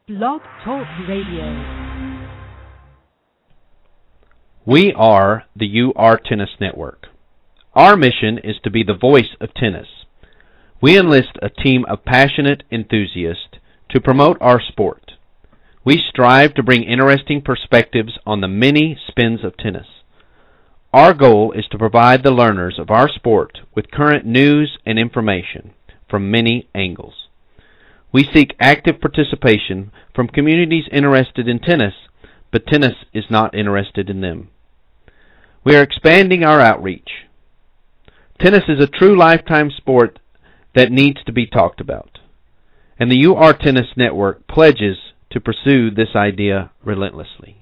Blog Talk Radio. We are the UR Tennis Network. Our mission is to be the voice of tennis. We enlist a team of passionate enthusiasts to promote our sport. We strive to bring interesting perspectives on the many spins of tennis. Our goal is to provide the learners of our sport with current news and information from many angles. We seek active participation from communities interested in tennis, but tennis is not interested in them. We are expanding our outreach. Tennis is a true lifetime sport that needs to be talked about, and the UR Tennis Network pledges to pursue this idea relentlessly.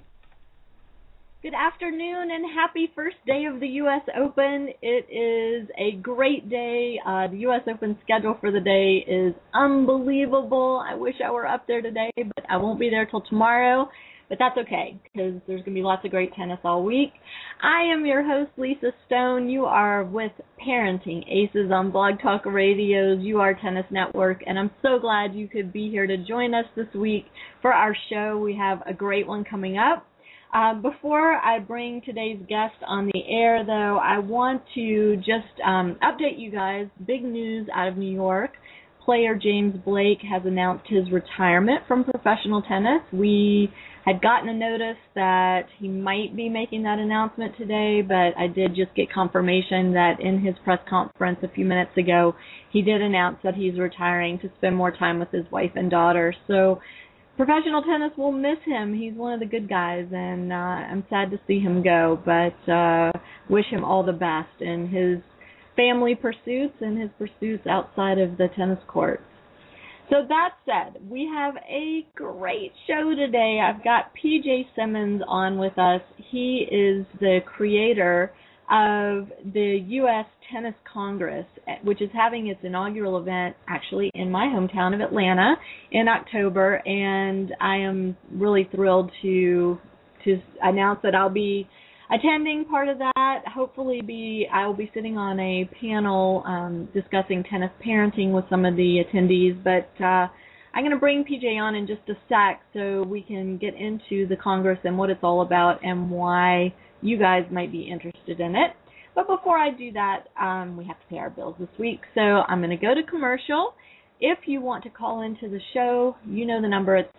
Good afternoon and happy first day of the U.S. Open. It is a great day. The U.S. Open schedule for the day is unbelievable. I wish I were up there today, but I won't be there till tomorrow. But that's okay, because there's going to be lots of great tennis all week. I am your host, Lisa Stone. You are with Parenting Aces on Blog Talk Radio's UR Tennis Network, and I'm so glad you could be here to join us this week for our show. We have a great one coming up. Before I bring today's guest on the air, though, I want to just update you guys. Big news out of New York. Player James Blake has announced his retirement from professional tennis. We had gotten a notice that he might be making that announcement today, but I did just get confirmation that in his press conference a few minutes ago, he did announce that he's retiring to spend more time with his wife and daughter. So professional tennis will miss him. He's one of the good guys, and I'm sad to see him go, but wish him all the best in his family pursuits and his pursuits outside of the tennis courts. So that said, we have a great show today. I've got PJ Simmons on with us. He is the creator of the U.S. Tennis Congress, which is having its inaugural event actually in my hometown of Atlanta in October, and I am really thrilled to announce that I'll be attending part of that. Hopefully I'll be sitting on a panel discussing tennis parenting with some of the attendees, but I'm going to bring PJ on in just a sec so we can get into the Congress and what it's all about and why you guys might be interested in it. But before I do that, we have to pay our bills this week, so I'm going to go to commercial. If you want to call into the show, you know the number. It's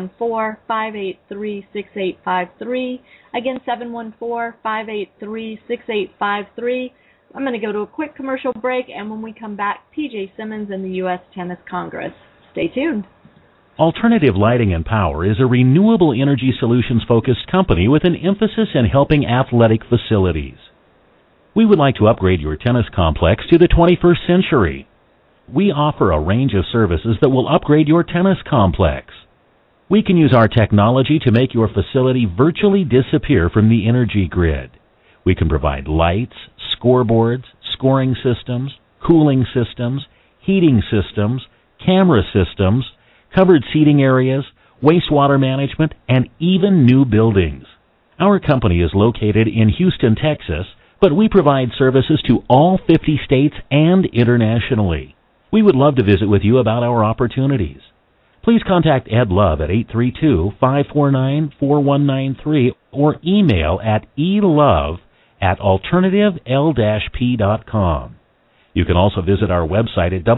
714-583-6853. Again, 714-583-6853. I'm going to go to a quick commercial break, and when we come back, PJ Simmons and the U.S. Tennis Congress. Stay tuned. Alternative Lighting and Power is a renewable energy solutions-focused company with an emphasis in helping athletic facilities. We would like to upgrade your tennis complex to the 21st century. We offer a range of services that will upgrade your tennis complex. We can use our technology to make your facility virtually disappear from the energy grid. We can provide lights, scoreboards, scoring systems, cooling systems, heating systems, camera systems, covered seating areas, wastewater management, and even new buildings. Our company is located in Houston, Texas, but we provide services to all 50 states and internationally. We would love to visit with you about our opportunities. Please contact Ed Love at 832-549-4193 or email at elove@alternative-p.com. You can also visit our website at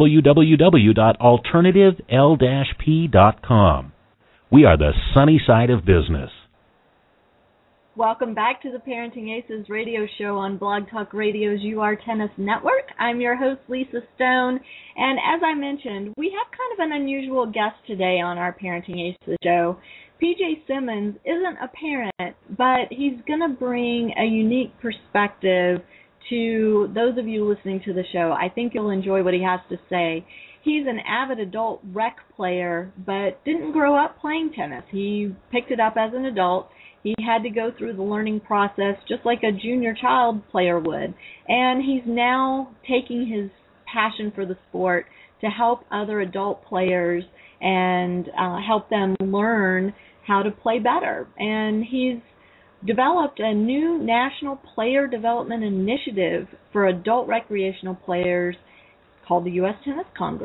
www.alternative-p.com. We are the sunny side of business. Welcome back to the Parenting Aces radio show on Blog Talk Radio's UR Tennis Network. I'm your host, Lisa Stone, and as I mentioned, we have kind of an unusual guest today on our Parenting Aces show. PJ Simmons isn't a parent, but he's going to bring a unique perspective to those of you listening to the show. I think you'll enjoy what he has to say. He's an avid adult rec player, but didn't grow up playing tennis. He picked it up as an adult. He had to go through the learning process just like a junior child player would. And he's now taking his passion for the sport to help other adult players and help them learn how to play better. And he's developed a new national player development initiative for adult recreational players called the U.S. Tennis Congress.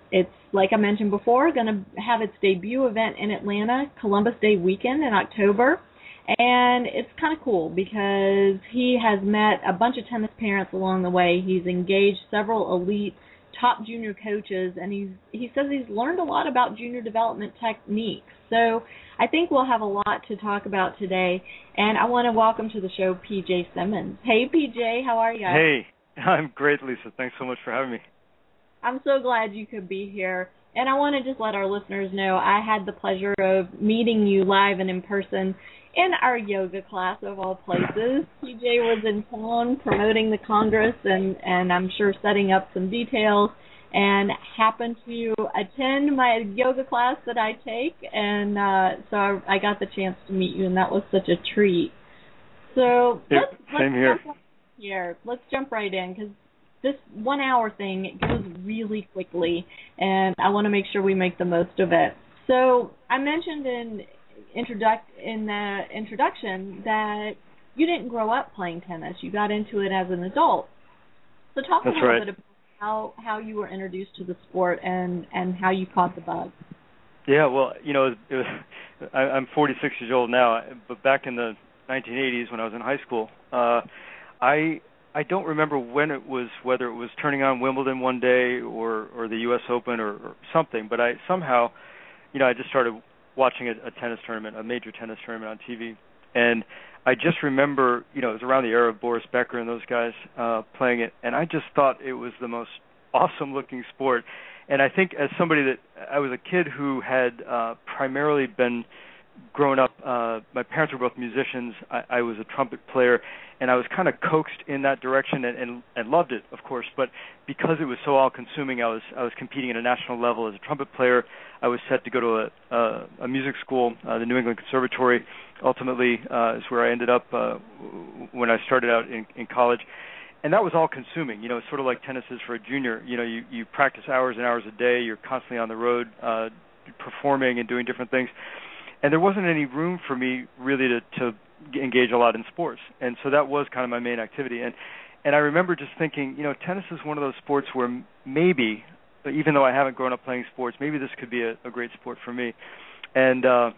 It's, like I mentioned before, going to have its debut event in Atlanta, Columbus Day weekend in October. And it's kind of cool because he has met a bunch of tennis parents along the way. He's engaged several elite top junior coaches, and he says he's learned a lot about junior development techniques. So I think we'll have a lot to talk about today. And I want to welcome to the show PJ Simmons. Hey, PJ, how are you? Hey, I'm great, Lisa. Thanks so much for having me. I'm so glad you could be here. And I want to just let our listeners know I had the pleasure of meeting you live and in person in our yoga class, of all places. PJ was in town promoting the Congress and I'm sure setting up some details, and happened to attend my yoga class that I take, and so I got the chance to meet you, and that was such a treat. So same here. Let's jump right in, because this 1 hour thing, it goes really quickly, and I want to make sure we make the most of it. So I mentioned in the introduction that you didn't grow up playing tennis. You got into it as an adult. So talk a little bit about how you were introduced to the sport and how you caught the bug. Yeah, well, I'm 46 years old now, but back in the 1980s when I was in high school, I don't remember when it was, whether it was turning on Wimbledon one day or the U.S. Open or something, but I somehow, I just started watching a tennis tournament, a major tennis tournament on TV. And I just remember, it was around the era of Boris Becker and those guys playing it, and I just thought it was the most awesome-looking sport. And I think as somebody that, I was a kid who had primarily been grown up, my parents were both musicians, I was a trumpet player, and I was kind of coaxed in that direction and loved it, of course, but because it was so all-consuming, I was competing at a national level as a trumpet player. I was set to go to a music school, the New England Conservatory, ultimately is where I ended up when I started out in college. And that was all-consuming. It's sort of like tennis is for a junior. You practice hours and hours a day. You're constantly on the road performing and doing different things. And there wasn't any room for me really to engage a lot in sports. And so that was kind of my main activity. And I remember just thinking, tennis is one of those sports where maybe, even though I haven't grown up playing sports, maybe this could be a great sport for me. And I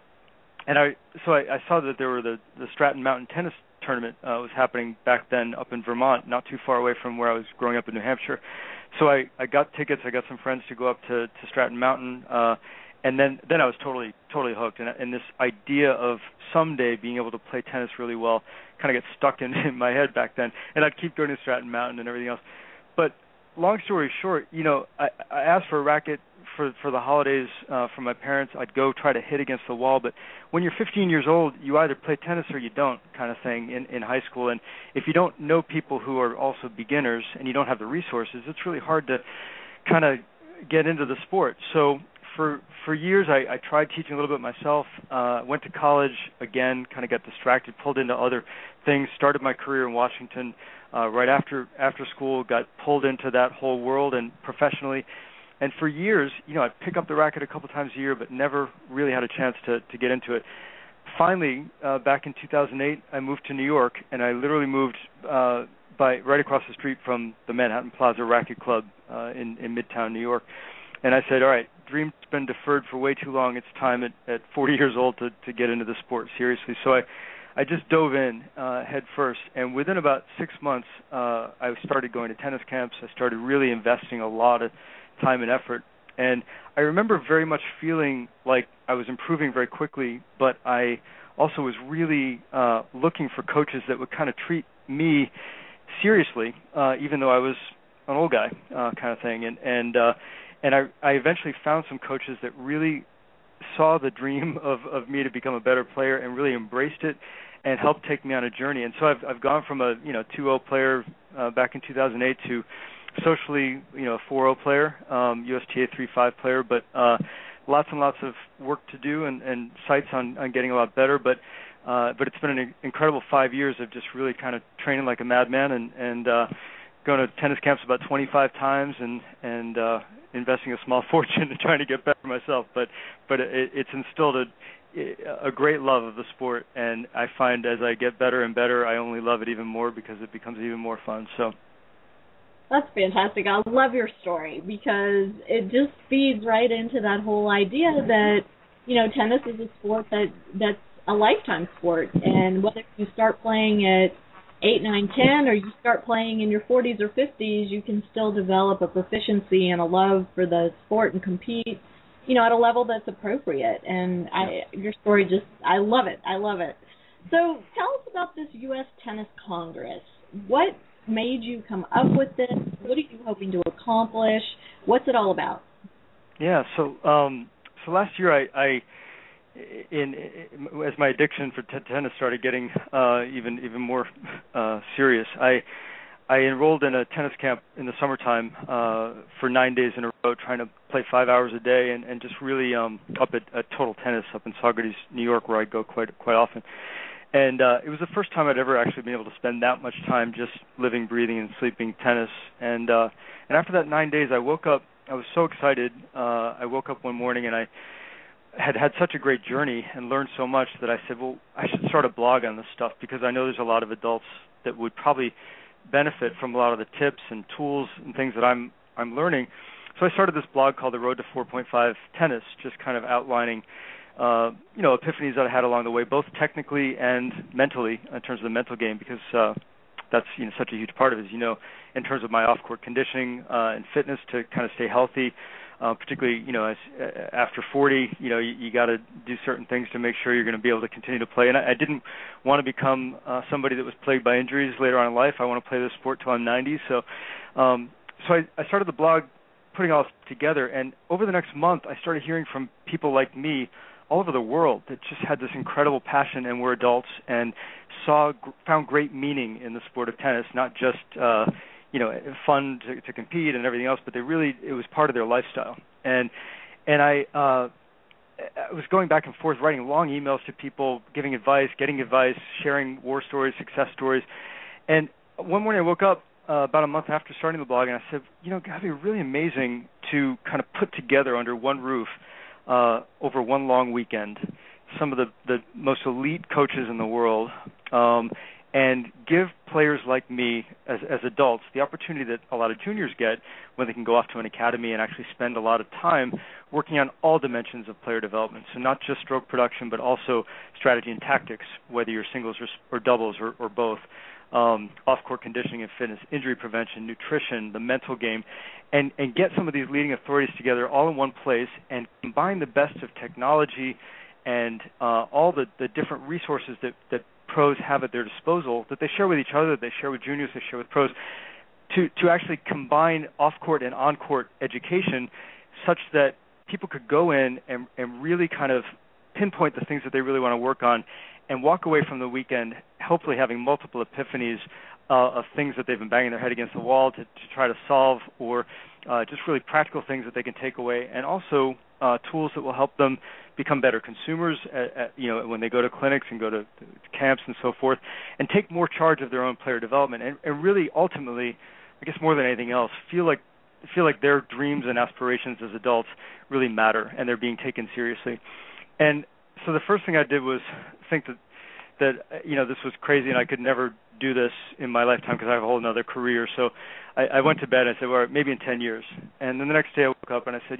saw that there were the Stratton Mountain Tennis Tournament was happening back then up in Vermont, not too far away from where I was growing up in New Hampshire. So I got tickets. I got some friends to go up to Stratton Mountain. And then I was totally hooked. And this idea of someday being able to play tennis really well kind of gets stuck in my head back then. And I'd keep going to Stratton Mountain and everything else. But long story short, I asked for a racket for the holidays from my parents. I'd go try to hit against the wall. But when you're 15 years old, you either play tennis or you don't, kind of thing, in high school. And if you don't know people who are also beginners and you don't have the resources, it's really hard to kind of get into the sport. So for years, I tried teaching a little bit myself, went to college, again, kind of got distracted, pulled into other things, started my career in Washington right after school, got pulled into that whole world and professionally. And for years, I'd pick up the racket a couple times a year, but never really had a chance to get into it. Finally, back in 2008, I moved to New York, and I literally moved right across the street from the Manhattan Plaza Racket Club in Midtown New York. And I said, all right, dream's been deferred for way too long. It's time at 40 years old to get into the sport seriously. So I just dove in head first. And within about 6 months, I started going to tennis camps. I started really investing a lot of time and effort. And I remember very much feeling like I was improving very quickly, but I also was really looking for coaches that would kind of treat me seriously, even though I was an old guy kind of thing. And I eventually found some coaches that really saw the dream of me to become a better player and really embraced it and helped take me on a journey. And so I've gone from a 2-0 player back in 2008 to socially a 4-0 player, USTA 3-5 player, but lots and lots of work to do and sights on getting a lot better. But it's been an incredible 5 years of just really kind of training like a madman and going to tennis camps about 25 times and investing a small fortune and trying to get better myself. But it's instilled a great love of the sport, and I find as I get better and better, I only love it even more because it becomes even more fun. So. That's fantastic. I love your story because it just feeds right into that whole idea that, tennis is a sport that's a lifetime sport. And whether you start playing at 8, 9, 10, or you start playing in your 40s or 50s, you can still develop a proficiency and a love for the sport and compete, at a level that's appropriate. And your story I love it. I love it. So tell us about this U.S. Tennis Congress. What made you come up with this? What are you hoping to accomplish? What's it all about? Yeah, so last year I as my addiction for tennis started getting even more serious, I enrolled in a tennis camp in the summertime for 9 days in a row, trying to play 5 hours a day and just really up at Total Tennis up in Saugerties, New York, where I go quite often. And it was the first time I'd ever actually been able to spend that much time just living, breathing, and sleeping tennis. And after that 9 days, I woke up. I was so excited. I woke up one morning and I had such a great journey and learned so much that I said, well, I should start a blog on this stuff because I know there's a lot of adults that would probably benefit from a lot of the tips and tools and things that I'm learning. So I started this blog called The Road to 4.5 Tennis, just kind of outlining epiphanies that I had along the way, both technically and mentally, in terms of the mental game, because that's such a huge part of it, in terms of my off-court conditioning and fitness to kind of stay healthy, particularly, after 40, you got to do certain things to make sure you're going to be able to continue to play. And I didn't want to become somebody that was plagued by injuries later on in life. I want to play this sport till I'm 90. So I started the blog, putting all this together, and over the next month, I started hearing from people like me all over the world that just had this incredible passion and were adults and found great meaning in the sport of tennis, not just fun to compete and everything else, but it was part of their lifestyle. And I was going back and forth, writing long emails to people, giving advice, getting advice, sharing war stories, success stories. And one morning I woke up about a month after starting the blog, and I said, it'd be really amazing to kind of put together under one roof over one long weekend some of the most elite coaches in the world, and give players like me as adults the opportunity that a lot of juniors get when they can go off to an academy and actually spend a lot of time working on all dimensions of player development. So not just stroke production, but also strategy and tactics, whether you're singles or doubles or both. Off-court conditioning and fitness, injury prevention, nutrition, the mental game, and get some of these leading authorities together all in one place and combine the best of technology and all the different resources that pros have at their disposal, that they share with each other, that they share with juniors, they share with pros, to actually combine off-court and on-court education such that people could go in and really kind of pinpoint the things that they really want to work on and walk away from the weekend hopefully having multiple epiphanies of things that they've been banging their head against the wall to try to solve, or just really practical things that they can take away, and also tools that will help them become better consumers when they go to clinics and go to camps and so forth, and take more charge of their own player development, and really ultimately, I guess more than anything else, feel like their dreams and aspirations as adults really matter and they're being taken seriously. And so the first thing I did was think that this was crazy and I could never do this in my lifetime because I have a whole other career. So I went to bed and I said, well, maybe in 10 years. And then the next day I woke up and I said,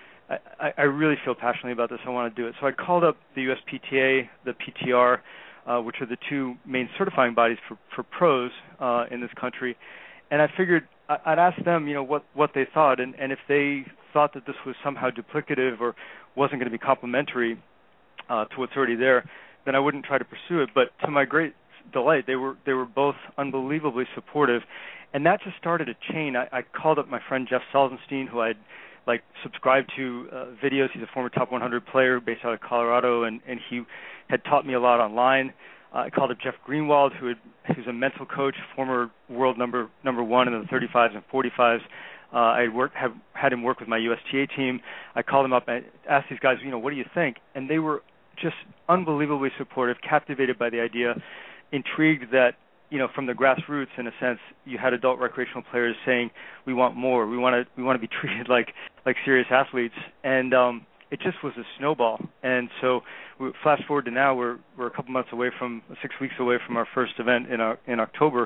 I really feel passionately about this. I want to do it. So I called up the USPTA, the PTR, which are the two main certifying bodies for pros in this country. And I figured I'd ask them, what they thought. And if they thought that this was somehow duplicative or wasn't going to be complementary to what's already there, then I wouldn't try to pursue it. But to my great delight, they were both unbelievably supportive. And that just started a chain. I called up my friend Jeff Salzenstein, who I'd subscribed to videos. He's a former top 100 player based out of Colorado, and he had taught me a lot online. I called up Jeff Greenwald, who's a mental coach, former world number one in the 35s and 45s. I had him work with my USTA team. I called him up and asked these guys, what do you think? And they were just unbelievably supportive, captivated by the idea, intrigued that, from the grassroots, in a sense, you had adult recreational players saying, we want more. We want to be treated like serious athletes. And it just was a snowball. And so flash forward to now, we're a couple months away 6 weeks away from our first event in October,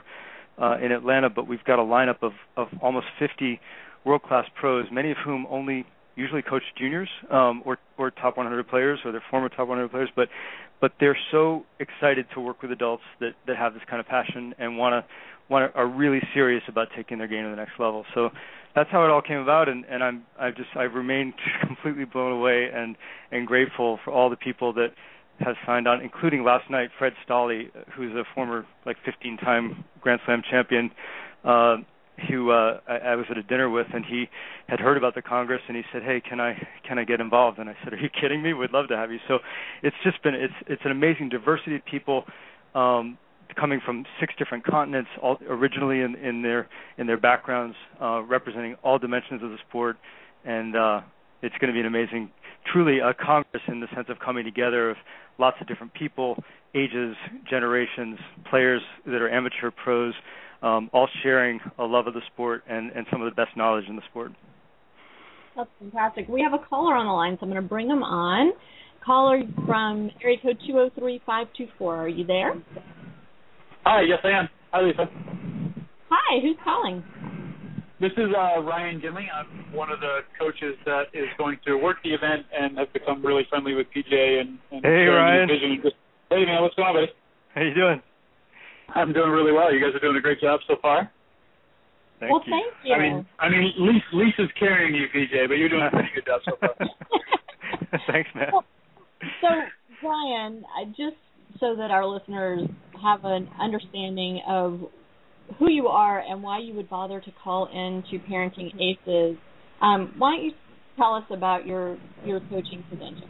in Atlanta, but we've got a lineup of almost 50 world-class pros, many of whom only usually coach juniors or top 100 players or their former top 100 players, but they're so excited to work with adults that have this kind of passion and are really serious about taking their game to the next level. So that's how it all came about, and I've remained completely blown away and grateful for all the people that have signed on, including last night Fred Stolle, who's a former 15-time Grand Slam champion, who I was at a dinner with, and he had heard about the Congress, and he said, "Hey, can I get involved?" And I said, "Are you kidding me? We'd love to have you." So it's just been it's an amazing diversity of people coming from 6 different continents, all originally in their backgrounds, representing all dimensions of the sport, and it's going to be an amazing, truly a Congress in the sense of coming together of lots of different people, ages, generations, players that are amateur, pros, all sharing a love of the sport and some of the best knowledge in the sport. That's fantastic. We have a caller on the line, so I'm going to bring him on. Caller from area code 203-524. Are you there? Hi, yes I am. Hi, Lisa. Hi, who's calling? This is Ryan Ginley. I'm one of the coaches that is going to work the event and has become really friendly with PJ and hey, Ryan. Hey, man, what's going on, buddy? How you doing? I'm doing really well. You guys are doing a great job so far. Thank you. I mean, Lisa's carrying you, PJ, but you're doing a pretty good job so far. Thanks, man. Well, so, Brian, just so that our listeners have an understanding of who you are and why you would bother to call in to Parenting Aces, why don't you tell us about your coaching credentials?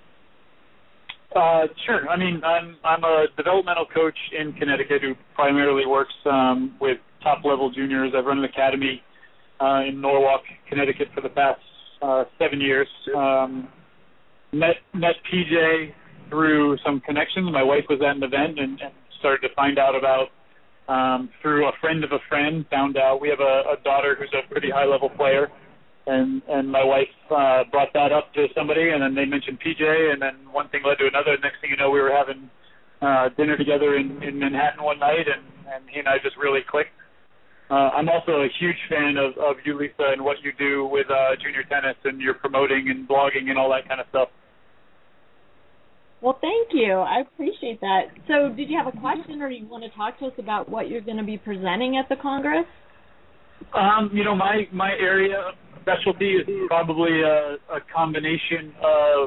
Sure. I mean, I'm a developmental coach in Connecticut who primarily works with top-level juniors. I've run an academy in Norwalk, Connecticut for the past 7 years. Met PJ through some connections. My wife was at an event and started to find out about, through a friend of a friend, found out we have a daughter who's a pretty high-level player. And my wife brought that up to somebody, and then they mentioned PJ, and then one thing led to another. Next thing you know, we were having dinner together in Manhattan one night, and he and I just really clicked. I'm also a huge fan of you, Lisa, and what you do with junior tennis and your promoting and blogging and all that kind of stuff. Well, thank you. I appreciate that. So did you have a question, or do you want to talk to us about what you're going to be presenting at the Congress? My area of specialty is probably a combination of,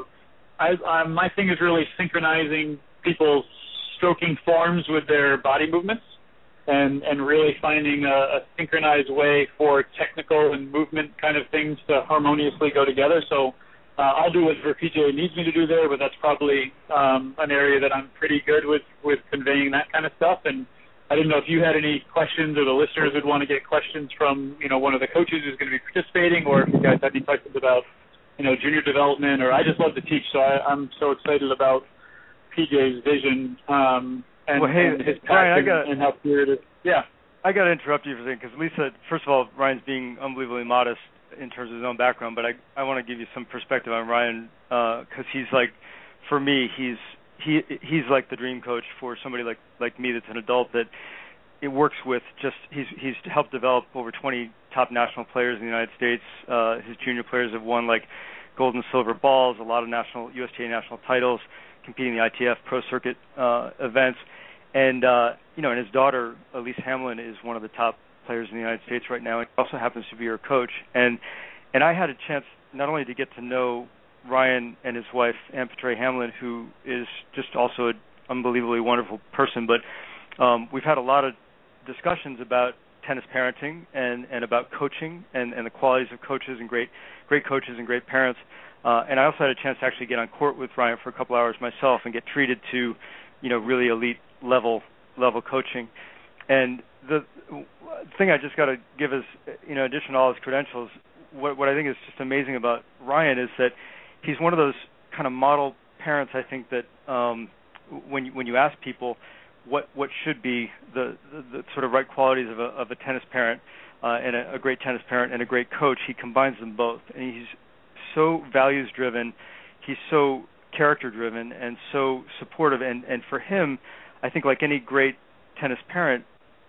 my thing is really synchronizing people's stroking forms with their body movements and really finding a synchronized way for technical and movement kind of things to harmoniously go together. So I'll do whatever PJ needs me to do there, but that's probably an area that I'm pretty good with conveying that kind of stuff. And I didn't know if you had any questions or the listeners would want to get questions from, one of the coaches who's going to be participating, or if you guys had any questions about, junior development, or I just love to teach. So I'm so excited about PJ's vision and his passion and how clear it is. Yeah. I got to interrupt you for a second because Lisa, first of all, Ryan's being unbelievably modest in terms of his own background, but I want to give you some perspective on Ryan because he's like, for me, he's like the dream coach for somebody like me that's an adult that it works with. Just he's helped develop over 20 top national players in the United States. His junior players have won like gold and silver balls, a lot of USTA national titles, competing in the ITF Pro Circuit events, and and his daughter Elise Hamlin is one of the top players in the United States right now, and also happens to be her coach. And I had a chance not only to get to know Ryan and his wife, Ann Petray Hamlin, who is just also an unbelievably wonderful person, but we've had a lot of discussions about tennis parenting and about coaching and the qualities of coaches and great coaches and great parents. And I also had a chance to actually get on court with Ryan for a couple hours myself and get treated to, really elite level coaching. And the thing I just got to give is, in addition to all his credentials, what I think is just amazing about Ryan is that he's one of those kind of model parents. I think that when you ask people what should be the sort of right qualities of a tennis parent and a great tennis parent and a great coach, he combines them both. And he's so values driven, he's so character driven, and so supportive. And for him, I think like any great tennis parent,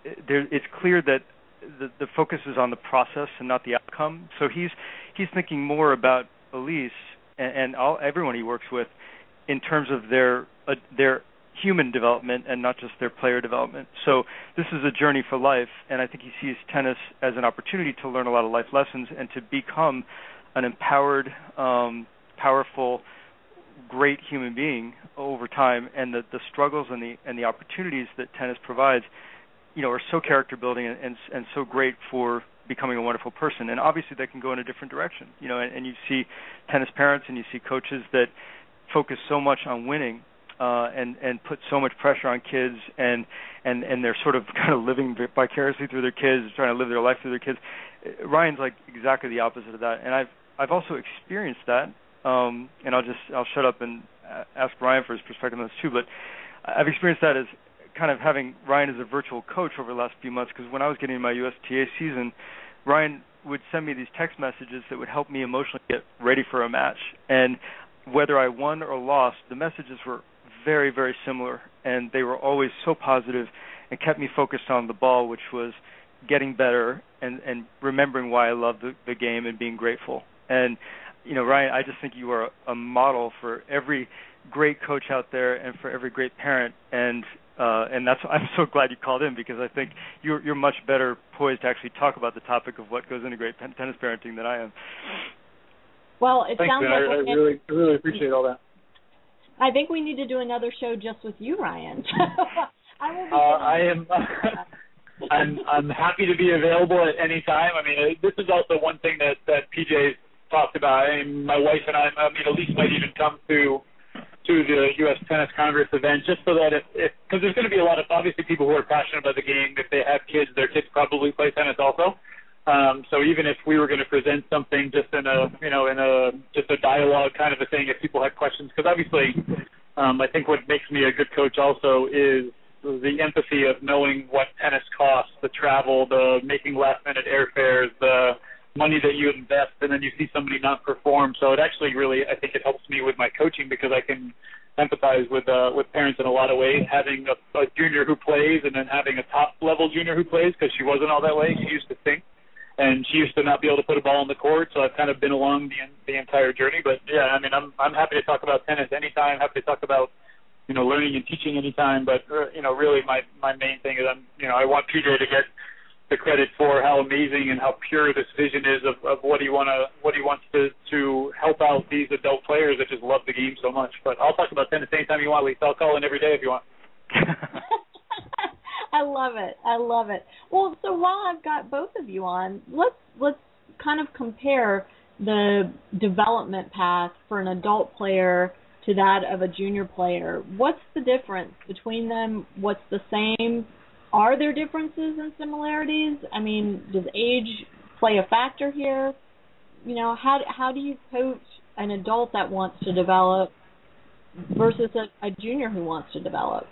it's clear that the focus is on the process and not the outcome. So he's thinking more about Elise and everyone he works with in terms of their human development and not just their player development. So this is a journey for life, and I think he sees tennis as an opportunity to learn a lot of life lessons and to become an empowered, powerful, great human being over time. And the struggles and the opportunities that tennis provides, are so character building and so great for becoming a wonderful person. And obviously that can go in a different direction, and you see tennis parents and you see coaches that focus so much on winning and put so much pressure on kids, and they're sort of kind of living vicariously through their kids, trying to live their life through their kids. Ryan's like exactly the opposite of that, and I've also experienced that. And I'll shut up and ask Ryan for his perspective on this too. But I've experienced that as kind of having Ryan as a virtual coach over the last few months, because when I was getting my USTA season, Ryan would send me these text messages that would help me emotionally get ready for a match. And whether I won or lost, the messages were very, very similar, and they were always so positive and kept me focused on the ball, which was getting better and remembering why I love the game and being grateful. And, Ryan, I just think you are a model for every great coach out there and for every great parent, and that's I'm so glad you called in, because I think you're much better poised to actually talk about the topic of what goes into great tennis parenting than I am. Well, it Thanks, sounds man. like I really appreciate all that. I think we need to do another show just with you, Ryan. I will be I'm happy to be available at any time. I mean, this is also one thing that PJ talked about. I mean, my wife and I mean, Elise might even come to the U.S. Tennis Congress event, just so that because there's going to be a lot of, obviously, people who are passionate about the game. If they have kids, their kids probably play tennis also. So even if we were going to present something just in a dialogue kind of a thing, if people had questions, because obviously I think what makes me a good coach also is the empathy of knowing what tennis costs, the travel, the making last-minute airfares, the money that you invest, and then you see somebody not perform. So it actually really, I think it helps me with my coaching, because I can empathize with parents in a lot of ways, having a junior who plays and then having a top-level junior who plays, because she wasn't all that way. She used to think. And she used to not be able to put a ball on the court, so I've kind of been along the entire journey. But yeah, I mean, I'm happy to talk about tennis anytime. Happy to talk about learning and teaching anytime. But really, my main thing is I want PJ to get the credit for how amazing and how pure this vision is of what he wants to help out these adult players that just love the game so much. But I'll talk about tennis anytime you want, Lisa. I'll call in every day if you want. I love it. Well, so while I've got both of you on, let's kind of compare the development path for an adult player to that of a junior player. What's the difference between them? What's the same? Are there differences and similarities? I mean, does age play a factor here? How do you coach an adult that wants to develop versus a junior who wants to develop?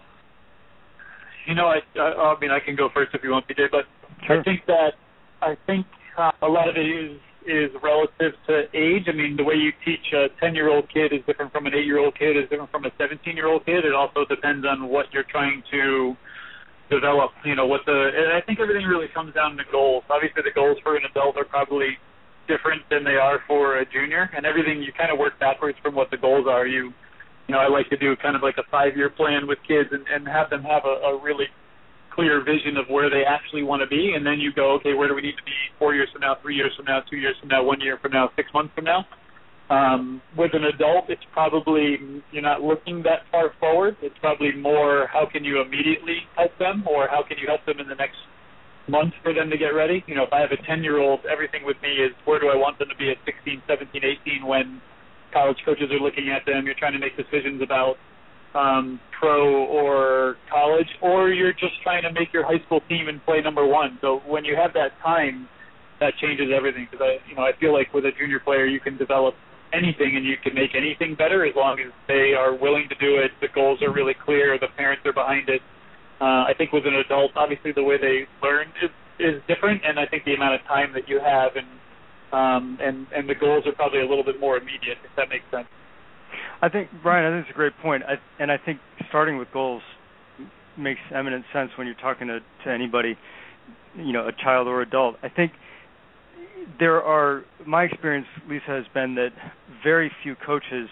I mean, I can go first if you want, PJ, but sure. I think a lot of it is relative to age. I mean, the way you teach a 10-year-old kid is different from an 8-year-old kid, is different from a 17-year-old kid. It also depends on what you're trying to develop. And I think everything really comes down to goals. Obviously, the goals for an adult are probably different than they are for a junior, and everything you kind of work backwards from what the goals are. I like to do kind of like a 5-year plan with kids and have them have a really clear vision of where they actually want to be, and then you go, okay, where do we need to be 4 years from now, 3 years from now, 2 years from now, 1 year from now, 6 months from now? With an adult, it's probably you're not looking that far forward. It's probably more how can you immediately help them, or how can you help them in the next month for them to get ready? If I have a 10-year-old, everything with me is where do I want them to be at 16, 17, 18 when college coaches are looking at them. You're trying to make decisions about pro or college, or you're just trying to make your high school team and play number one. So when you have that time, that changes everything. Because I feel like with a junior player, you can develop anything and you can make anything better as long as they are willing to do it. The goals are really clear. The parents are behind it. I think with an adult, obviously the way they learn is different, and I think the amount of time that you have and the goals are probably a little bit more immediate, if that makes sense. I think, Brian, it's a great point. I think starting with goals makes eminent sense when you're talking to anybody, a child or adult. I think my experience, Lisa, has been that very few coaches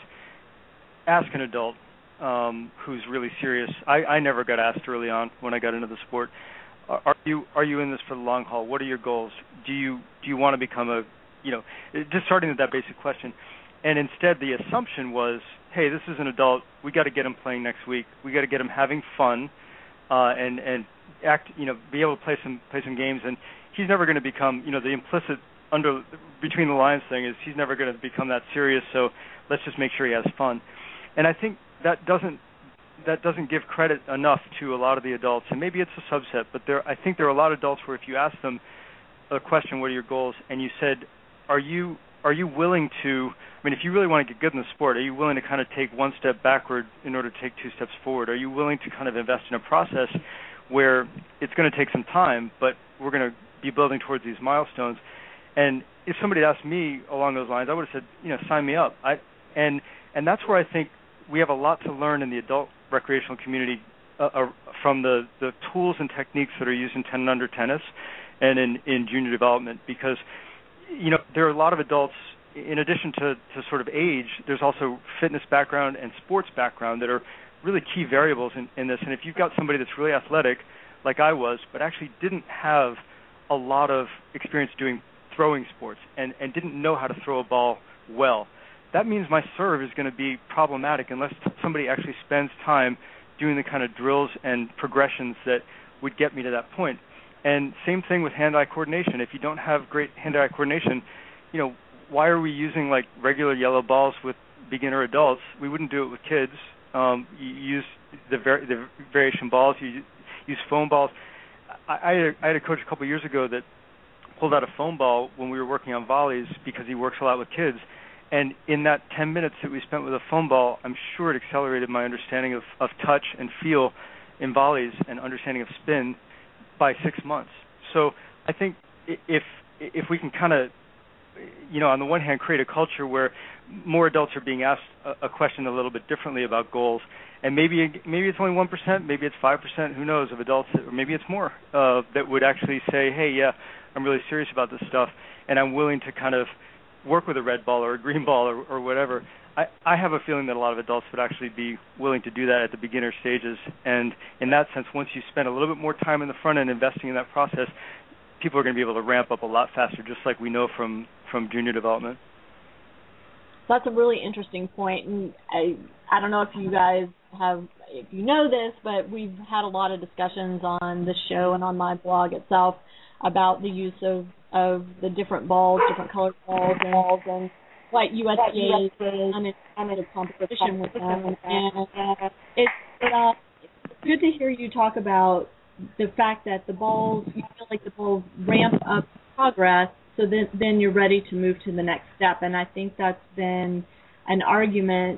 ask an adult who's really serious. I never got asked early on when I got into the sport, are you in this for the long haul? What are your goals? Do you want to become just starting with that basic question. And instead the assumption was, hey, this is an adult. We got to get him playing next week. We got to get him having fun and act, be able to play some games. And he's never going to become, the implicit between the lines thing is he's never going to become that serious. So let's just make sure he has fun. And I think that doesn't give credit enough to a lot of the adults. And maybe it's a subset, but I think there are a lot of adults where if you ask them a question, what are your goals, and you said, are you willing to, if you really want to get good in the sport, are you willing to kind of take one step backward in order to take two steps forward? Are you willing to kind of invest in a process where it's going to take some time, but we're going to be building towards these milestones? And if somebody had asked me along those lines, I would have said, sign me up. And that's where I think we have a lot to learn in the adult recreational community from the tools and techniques that are used in 10 and under tennis and in junior development, because there are a lot of adults, in addition to sort of age, there's also fitness background and sports background that are really key variables in this. And if you've got somebody that's really athletic, like I was, but actually didn't have a lot of experience doing throwing sports and didn't know how to throw a ball well, that means my serve is going to be problematic unless somebody actually spends time doing the kind of drills and progressions that would get me to that point. And same thing with hand-eye coordination. If you don't have great hand-eye coordination, why are we using like regular yellow balls with beginner adults? We wouldn't do it with kids. You use the variation balls. You use foam balls. I had a coach a couple of years ago that pulled out a foam ball when we were working on volleys because he works a lot with kids. And in that 10 minutes that we spent with a foam ball, I'm sure it accelerated my understanding of touch and feel in volleys and understanding of spin by 6 months. So I think if we can kind of, on the one hand, create a culture where more adults are being asked a question a little bit differently about goals, and maybe it's only 1%, maybe it's 5%, who knows, of adults, or maybe it's more, that would actually say, hey, yeah, I'm really serious about this stuff, and I'm willing to kind of work with a red ball or a green ball or whatever. I have a feeling that a lot of adults would actually be willing to do that at the beginner stages. And in that sense, once you spend a little bit more time in the front end investing in that process, people are going to be able to ramp up a lot faster, just like we know from junior development. That's a really interesting point. And I don't know if you guys if you know this, but we've had a lot of discussions on this show and on my blog itself about the use of the different balls, different colored balls, and what USTA is in a competition with them. And it's good to hear you talk about the fact that the balls, you feel like the balls ramp up progress, so then you're ready to move to the next step. And I think that's been an argument,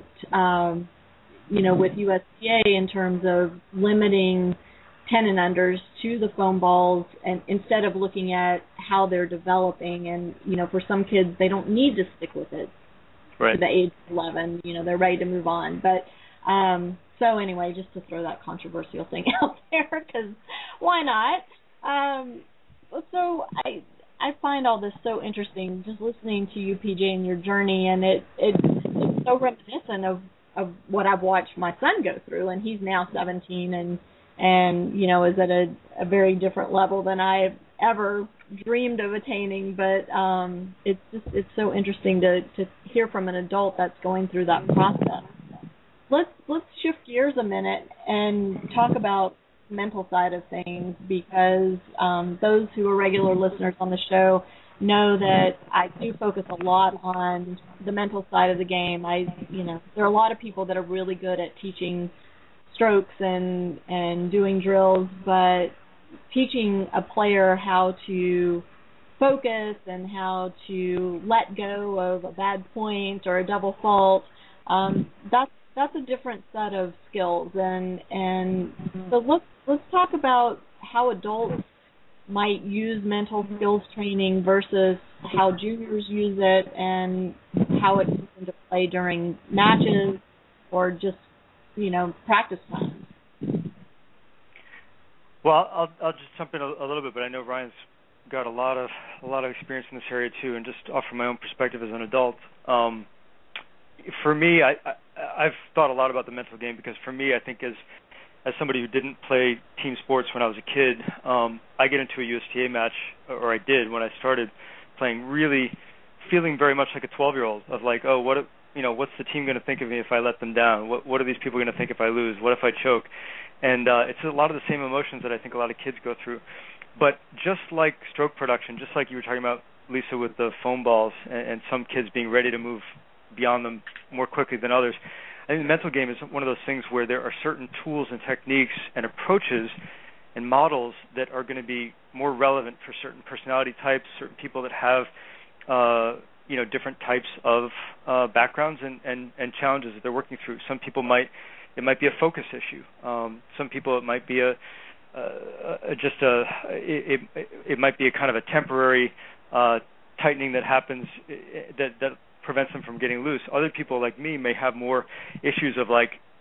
with USTA in terms of limiting 10 and unders to the foam balls, and instead of looking at how they're developing. And for some kids, they don't need to stick with it to the age of 11. They're ready to move on. But so anyway, just to throw that controversial thing out there, because why not? So I find all this so interesting, just listening to you, PJ, and your journey, and it's so reminiscent of what I've watched my son go through, and he's now 17 and is at a very different level than I've ever dreamed of attaining. But it's so interesting to hear from an adult that's going through that process. Let's shift gears a minute and talk about the mental side of things, because those who are regular listeners on the show know that I do focus a lot on the mental side of the game. There are a lot of people that are really good at teaching strokes and doing drills, but teaching a player how to focus and how to let go of a bad point or a double fault, that's a different set of skills. And so let's talk about how adults might use mental skills training versus how juniors use it, and how it comes into play during matches or just practice time. Well, I'll just jump in a little bit, but I know Ryan's got a lot of experience in this area too, and just offer my own perspective as an adult. For me, I've thought a lot about the mental game, because for me, I think as somebody who didn't play team sports when I was a kid, I get into a USTA match, or I did when I started playing, really feeling very much like a 12-year-old of like, oh, what's the team going to think of me if I let them down? What are these people going to think if I lose? What if I choke? And it's a lot of the same emotions that I think a lot of kids go through. But just like stroke production, just like you were talking about, Lisa, with the foam balls and some kids being ready to move beyond them more quickly than others, I think the mental game is one of those things where there are certain tools and techniques and approaches and models that are going to be more relevant for certain personality types, certain people that have different types of backgrounds and challenges that they're working through. Some people it might be a focus issue. Some people it might be it might be a kind of a temporary tightening that happens that prevents them from getting loose. Other people like me may have more issues of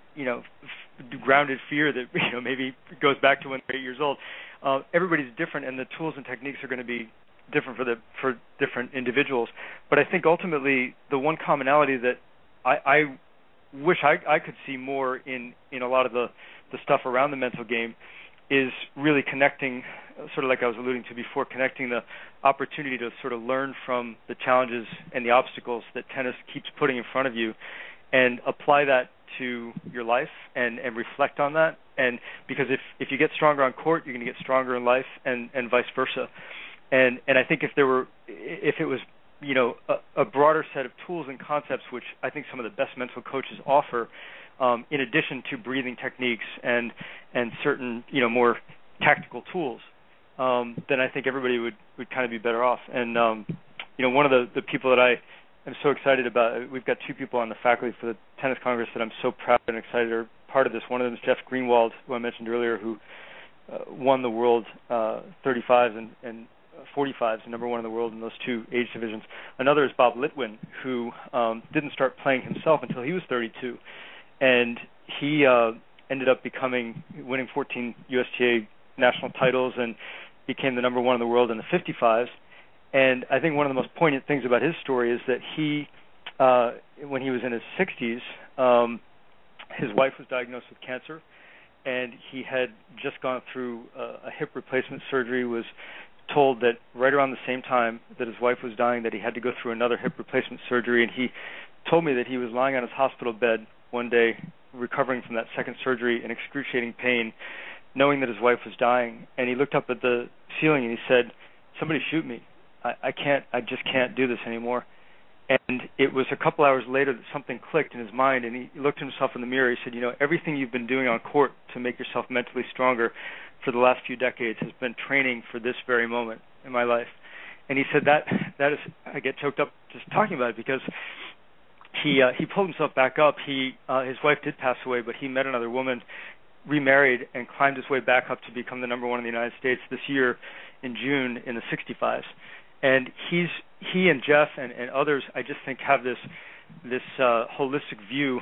grounded fear that maybe goes back to when they're 8 years old. Everybody's different, and the tools and techniques are going to be different for different individuals. But I think ultimately the one commonality that I wish I could see more in a lot of the stuff around the mental game is really connecting, sort of like I was alluding to before, connecting the opportunity to sort of learn from the challenges and the obstacles that tennis keeps putting in front of you, and apply that to your life and reflect on that. And because if you get stronger on court, you're going to get stronger in life, and vice versa. And I think if it was a broader set of tools and concepts, which I think some of the best mental coaches offer, in addition to breathing techniques and certain more tactical tools, then I think everybody would kind of be better off. And one of the people that I am so excited about, we've got two people on the faculty for the Tennis Congress that I'm so proud and excited are part of this. One of them is Jeff Greenwald, who I mentioned earlier, who won the world 35s and 45s, number one in the world in those two age divisions. Another is Bob Litwin, who didn't start playing himself until he was 32, and he ended up winning 14 USTA national titles and became the number one in the world in the 55s. And I think one of the most poignant things about his story is that he, when he was in his 60s, his wife was diagnosed with cancer, and he had just gone through a hip replacement surgery, was told that right around the same time that his wife was dying that he had to go through another hip replacement surgery. And he told me that he was lying on his hospital bed one day recovering from that second surgery in excruciating pain, knowing that his wife was dying. And he looked up at the ceiling and he said, "Somebody shoot me. I just can't do this anymore." And it was a couple hours later that something clicked in his mind, and he looked at himself in the mirror. He said, everything you've been doing on court to make yourself mentally stronger for the last few decades has been training for this very moment in my life. And he said that is, I get choked up just talking about it, because he pulled himself back up. His wife did pass away, but he met another woman, remarried, and climbed his way back up to become the number one in the United States this year in June in the 65s. And he and Jeff and others, I just think, have this holistic view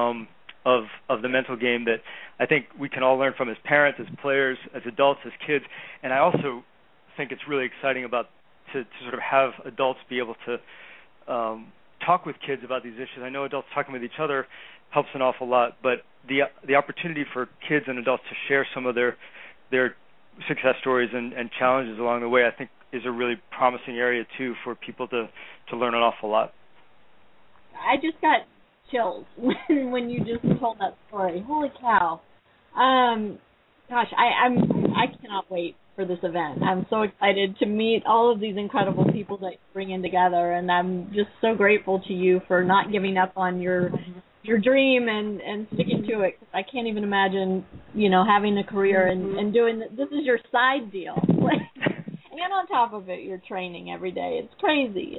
of the mental game that I think we can all learn from as parents, as players, as adults, as kids. And I also think it's really exciting to sort of have adults be able to talk with kids about these issues. I know adults talking with each other helps an awful lot, but the opportunity for kids and adults to share some of their success stories and challenges along the way, I think, is a really promising area too for people to learn an awful lot. I just got chills when you just told that story. Holy cow! Gosh, I cannot wait for this event. I'm so excited to meet all of these incredible people that you're bringing together, and I'm just so grateful to you for not giving up on your dream and sticking to it. I can't even imagine, having a career and doing this is your side deal. And on top of it, you're training every day. It's crazy.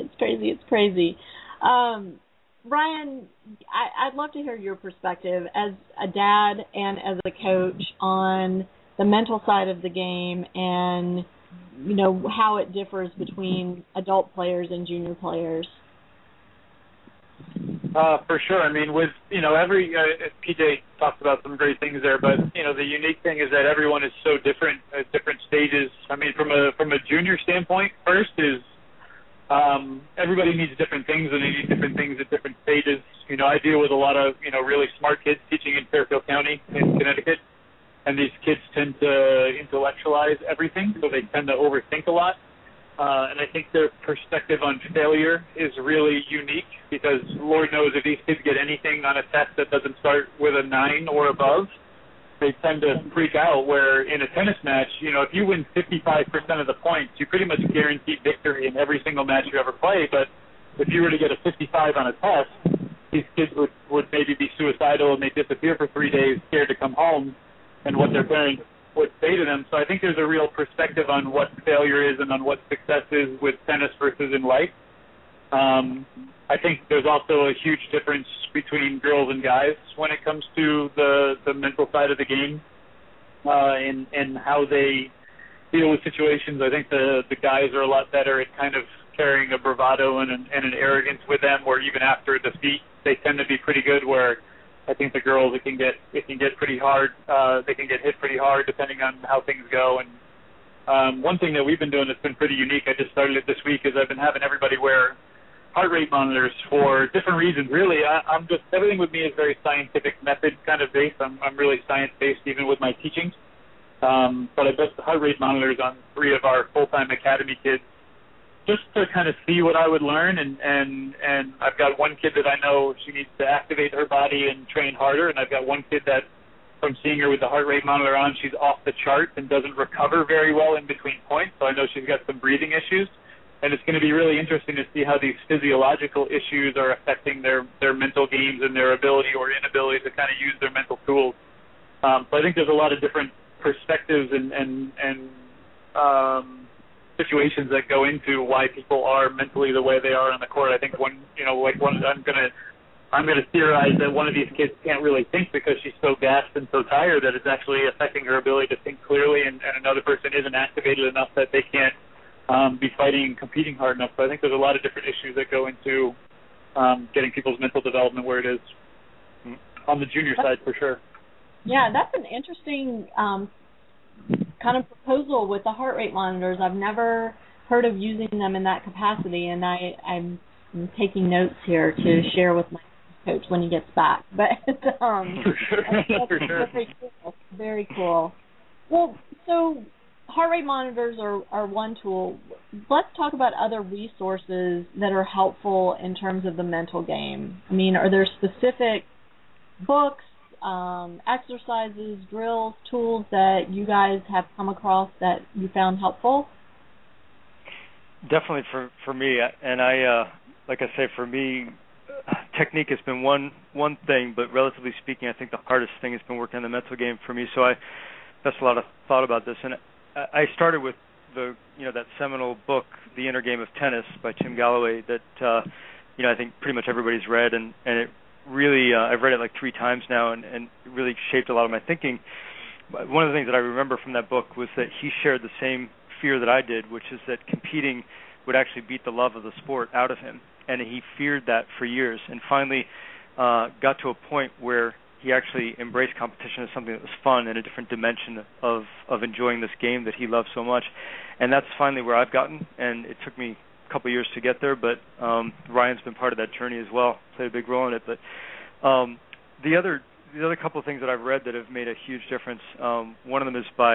Ryan, I'd love to hear your perspective as a dad and as a coach on the mental side of the game and, how it differs between adult players and junior players. For sure. I mean, with, every, PJ talked about some great things there, but, the unique thing is that everyone is so different at different stages. I mean, from a junior standpoint, first is, everybody needs different things, and they need different things at different stages. I deal with a lot of, really smart kids teaching in Fairfield County in Connecticut, and these kids tend to intellectualize everything, so they tend to overthink a lot. And I think their perspective on failure is really unique, because Lord knows if these kids get anything on a test that doesn't start with a 9 or above, they tend to freak out, where in a tennis match, if you win 55% of the points, you pretty much guarantee victory in every single match you ever play. But if you were to get a 55 on a test, these kids would maybe be suicidal, and they disappear for 3 days, scared to come home, and what their parents would say to them. So I think there's a real perspective on what failure is and on what success is with tennis versus in life. I think there's also a huge difference between girls and guys when it comes to the mental side of the game, and how they deal with situations. I think the guys are a lot better at kind of carrying a bravado and an arrogance with them, where even after a defeat, they tend to be pretty good, where I think the girls, it can get pretty hard. They can get hit pretty hard depending on how things go. And one thing that we've been doing that's been pretty unique, I just started it this week, is I've been having everybody wear heart rate monitors for different reasons. Really, I'm just, everything with me is very scientific method kind of based. I'm really science-based even with my teaching. But I put the heart rate monitors on 3 of our full-time academy kids, just to kind of see what I would learn, and I've got one kid that I know she needs to activate her body and train harder, and I've got one kid that, from seeing her with the heart rate monitor on, she's off the chart and doesn't recover very well in between points, so I know she's got some breathing issues, and it's going to be really interesting to see how these physiological issues are affecting their mental games and their ability or inability to kind of use their mental tools. So I think there's a lot of different perspectives and situations that go into why people are mentally the way they are on the court. I think I'm gonna theorize that one of these kids can't really think because she's so gassed and so tired that it's actually affecting her ability to think clearly, and another person isn't activated enough that they can't be fighting and competing hard enough. So I think there's a lot of different issues that go into getting people's mental development where it is on the junior side for sure. Yeah, that's an interesting kind of proposal with the heart rate monitors. I've never heard of using them in that capacity, and I'm taking notes here to share with my coach when he gets back. But for sure. Very cool. Very cool. Well, so heart rate monitors are one tool. Let's talk about other resources that are helpful in terms of the mental game. I mean, are there specific books, exercises, drills, tools that you guys have come across that you found helpful? Definitely for me, and I like I say, for me, technique has been one thing, but relatively speaking, I think the hardest thing has been working on the mental game for me. So I invested a lot of thought about this, and I started with that seminal book, The Inner Game of Tennis by Tim Galloway, that I think pretty much everybody's read, and it really, I've read it like 3 times now, and it really shaped a lot of my thinking. One of the things that I remember from that book was that he shared the same fear that I did, which is that competing would actually beat the love of the sport out of him, and he feared that for years, and finally got to a point where he actually embraced competition as something that was fun and a different dimension of enjoying this game that he loved so much. And that's finally where I've gotten, and it took me a couple of years to get there, but Ryan's been part of that journey as well, played a big role in it. But the other couple of things that I've read that have made a huge difference, one of them is by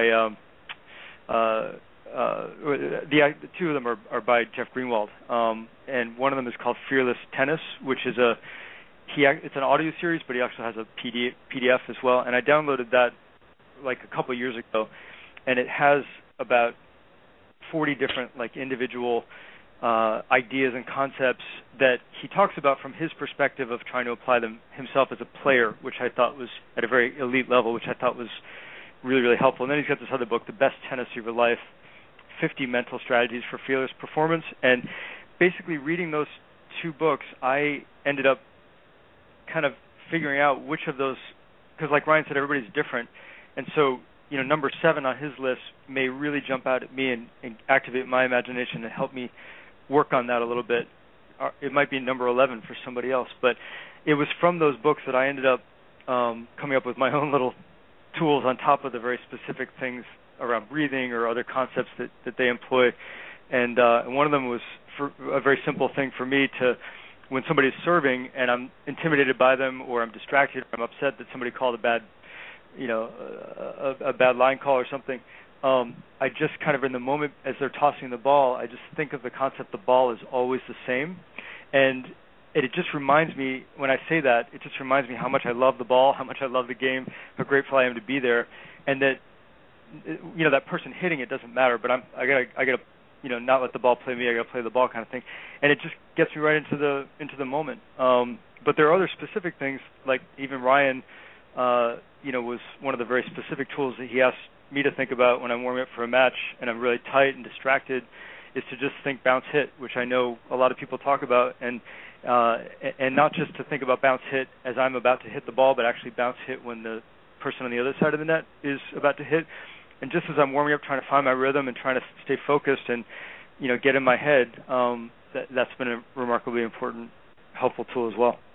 the 2 of them are by Jeff Greenwald, and one of them is called Fearless Tennis, which is it's an audio series, but he also has a PDF as well. And I downloaded that like a couple of years ago, and it has about 40 different like individual ideas and concepts that he talks about from his perspective of trying to apply them himself as a player, which I thought was at a very elite level, which I thought was really, really helpful. And then he's got this other book, The Best Tennis of Your Life, 50 Mental Strategies for Fearless Performance. And basically reading those 2 books, I ended up kind of figuring out which of those, because like Ryan said, everybody's different. And so, number 7 on his list may really jump out at me and activate my imagination and help me work on that a little bit it might be number 11 for somebody else. But it was from those books that I ended up coming up with my own little tools on top of the very specific things around breathing or other concepts that they employ. And one of them was for a very simple thing for me to, when somebody's serving and I'm intimidated by them or I'm distracted or I'm upset that somebody called a bad line call or something, I just kind of in the moment as they're tossing the ball, I just think of the concept the ball is always the same. And it just reminds me, when I say that, it just reminds me how much I love the ball, how much I love the game, how grateful I am to be there, and that, that person hitting it doesn't matter, but I gotta not let the ball play me, I gotta play the ball kind of thing. And it just gets me right into the moment. But there are other specific things, like even Ryan, was one of the very specific tools that he asked me to think about when I'm warming up for a match and I'm really tight and distracted, is to just think bounce hit, which I know a lot of people talk about, and not just to think about bounce hit as I'm about to hit the ball, but actually bounce hit when the person on the other side of the net is about to hit. And just as I'm warming up, trying to find my rhythm and trying to stay focused and get in my head, that's been a remarkably important, helpful tool as well.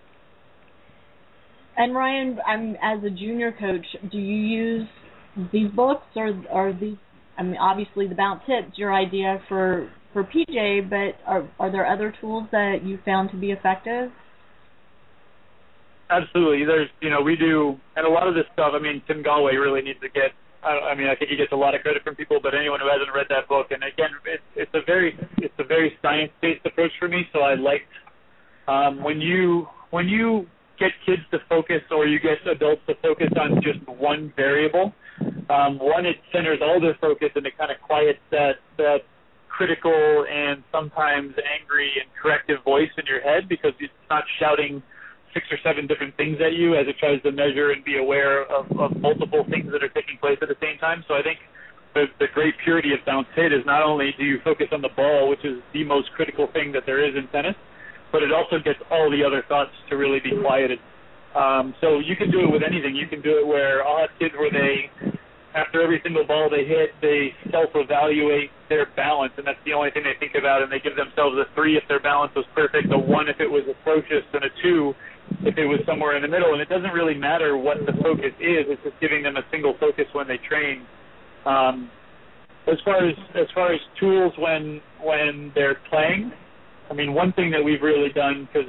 And Ryan, as a junior coach, do you use these books or are these? I mean, obviously the bounce hit's your idea for PJ, but are there other tools that you found to be effective? Absolutely. There's, we do, and a lot of this stuff, Tim Galway really needs to get, I think he gets a lot of credit from people, but anyone who hasn't read that book, and again, it's a very science-based approach for me, so I liked, when you get kids to focus or you get adults to focus on just one variable, it centers all their focus and it kind of quiets that critical and sometimes angry and corrective voice in your head, because it's not shouting 6 or 7 different things at you as it tries to measure and be aware of multiple things that are taking place at the same time. So I think the great purity of bounce hit is not only do you focus on the ball, which is the most critical thing that there is in tennis, but it also gets all the other thoughts to really be quieted. So you can do it with anything. You can do it where I'll have kids where they, after every single ball they hit, they self-evaluate their balance, and that's the only thing they think about, and they give themselves a 3 if their balance was perfect, a 1 if it was atrocious, and a 2 if it was somewhere in the middle. And it doesn't really matter what the focus is. It's just giving them a single focus when they train. As far as tools when they're playing, one thing that we've really done, because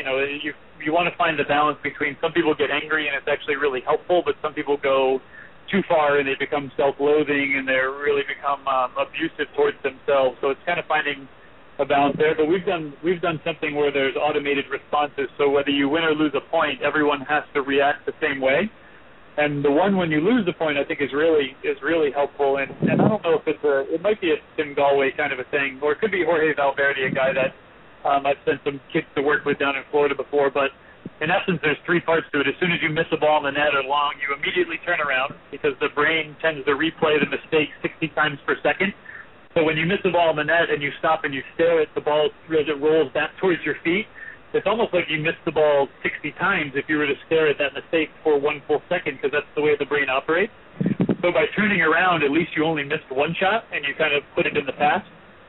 you want to find the balance between, some people get angry and it's actually really helpful, but some people go too far and they become self-loathing and they really become abusive towards themselves. So it's kind of finding a balance there. But we've done something where there's automated responses. So whether you win or lose a point, everyone has to react the same way. And the one when you lose the point, I think is really helpful. And I don't know if it might be a Tim Galway kind of a thing, or it could be Jorge Valverde, a guy that I've sent some kids to work with down in Florida before. But in essence, there's 3 parts to it. As soon as you miss a ball in the net or long, you immediately turn around, because the brain tends to replay the mistake 60 times per second. So when you miss a ball in the net and you stop and you stare at the ball as it rolls back towards your feet, it's almost like you missed the ball 60 times if you were to stare at that mistake for 1 full second, because that's the way the brain operates. So by turning around, at least you only missed 1 shot and you kind of put it in the past.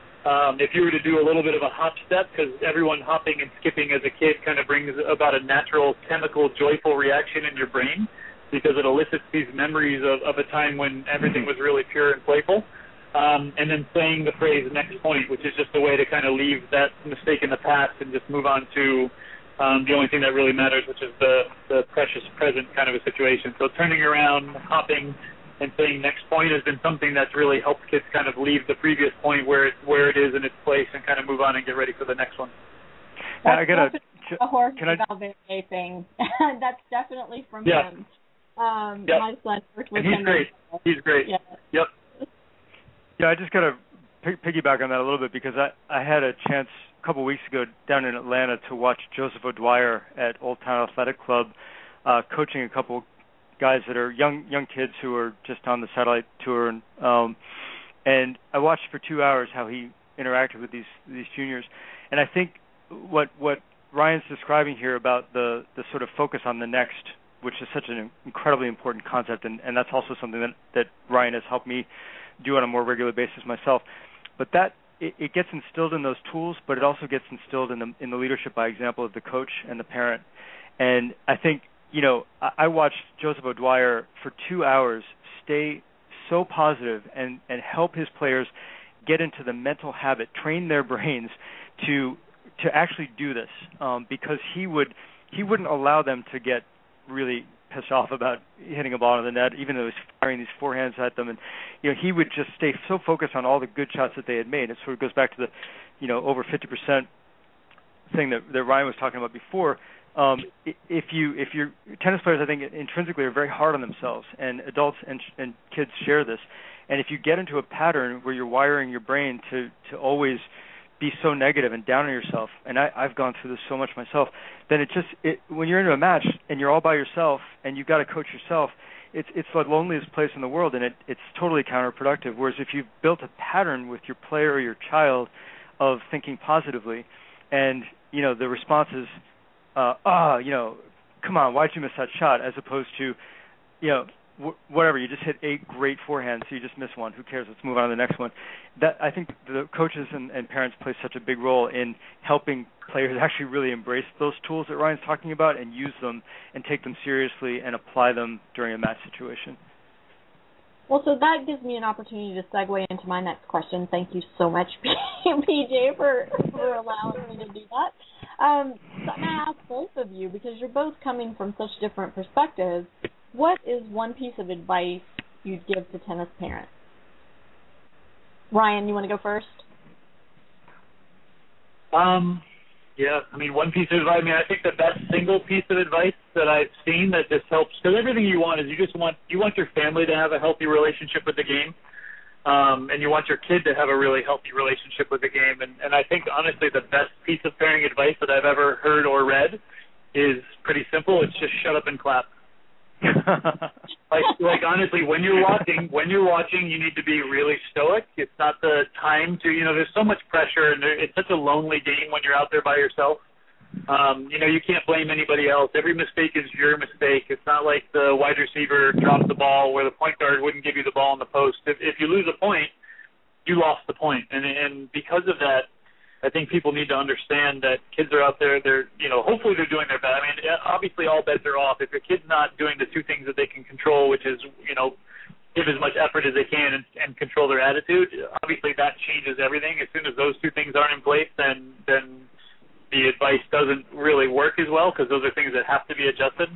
If you were to do a little bit of a hop step, because everyone hopping and skipping as a kid kind of brings about a natural chemical joyful reaction in your brain, because it elicits these memories of a time when everything was really pure and playful. And then saying the phrase next point, which is just a way to kind of leave that mistake in the past and just move on to the only thing that really matters, which is the precious present kind of a situation. So turning around, hopping, and saying next point has been something that's really helped kids kind of leave the previous point where it is in its place and kind of move on and get ready for the next one. That's a Jorge Valverde thing. That's definitely from him. Yep. My son worked with him. He's great. Yeah. Yep. Yeah, I just got to piggyback on that a little bit, because I had a chance a couple of weeks ago down in Atlanta to watch Joseph O'Dwyer at Old Town Athletic Club coaching a couple guys that are young kids who are just on the satellite tour, and I watched for 2 hours how he interacted with these juniors, and I think what Ryan's describing here about the sort of focus on the next, which is such an incredibly important concept, and that's also something that Ryan has helped me do on a more regular basis myself. But that it gets instilled in those tools, but it also gets instilled in the leadership by example of the coach and the parent. And I think, I watched Joseph O'Dwyer for 2 hours stay so positive and help his players get into the mental habit, train their brains to actually do this, because he wouldn't allow them to get really pissed off about hitting a ball in the net, even though he was firing these forehands at them. And he would just stay so focused on all the good shots that they had made. It sort of goes back to the over 50% thing that Ryan was talking about before. If you're tennis players, I think intrinsically are very hard on themselves, and adults and kids share this. And if you get into a pattern where you're wiring your brain to always be so negative and down on yourself, and I've gone through this so much myself, then when you're into a match and you're all by yourself and you've got to coach yourself, it's the loneliest place in the world, and it's totally counterproductive. Whereas if you've built a pattern with your player or your child of thinking positively, and the response is, come on, why'd you miss that shot? As opposed to, whatever, you just hit 8 great forehands, so you just missed one. Who cares? Let's move on to the next one. That, I think the coaches and parents play such a big role in helping players actually really embrace those tools that Ryan's talking about and use them and take them seriously and apply them during a match situation. Well, so that gives me an opportunity to segue into my next question. Thank you so much, PJ, for allowing me to do that. So I'm going to ask both of you, because you're both coming from such different perspectives, what is one piece of advice you'd give to tennis parents? Ryan, you want to go first? Yeah, one piece of advice, I think the best single piece of advice that I've seen that just helps, because everything you want is you want your family to have a healthy relationship with the game, and you want your kid to have a really healthy relationship with the game. And I think, honestly, the best piece of parenting advice that I've ever heard or read is pretty simple. It's just shut up and clap. like honestly, when you're watching, you need to be really stoic. It's not the time to, there's so much pressure, and it's such a lonely game when you're out there by yourself. You can't blame anybody else. Every mistake is your mistake. It's not like the wide receiver dropped the ball where the point guard wouldn't give you the ball in the post. If you lose a point, you lost the point. And because of that, I think people need to understand that kids are out there, hopefully they're doing their best. Obviously all bets are off. If your kid's not doing the 2 things that they can control, which is, give as much effort as they can and control their attitude, obviously that changes everything. As soon as those 2 things aren't in place, then the advice doesn't really work as well, because those are things that have to be adjusted.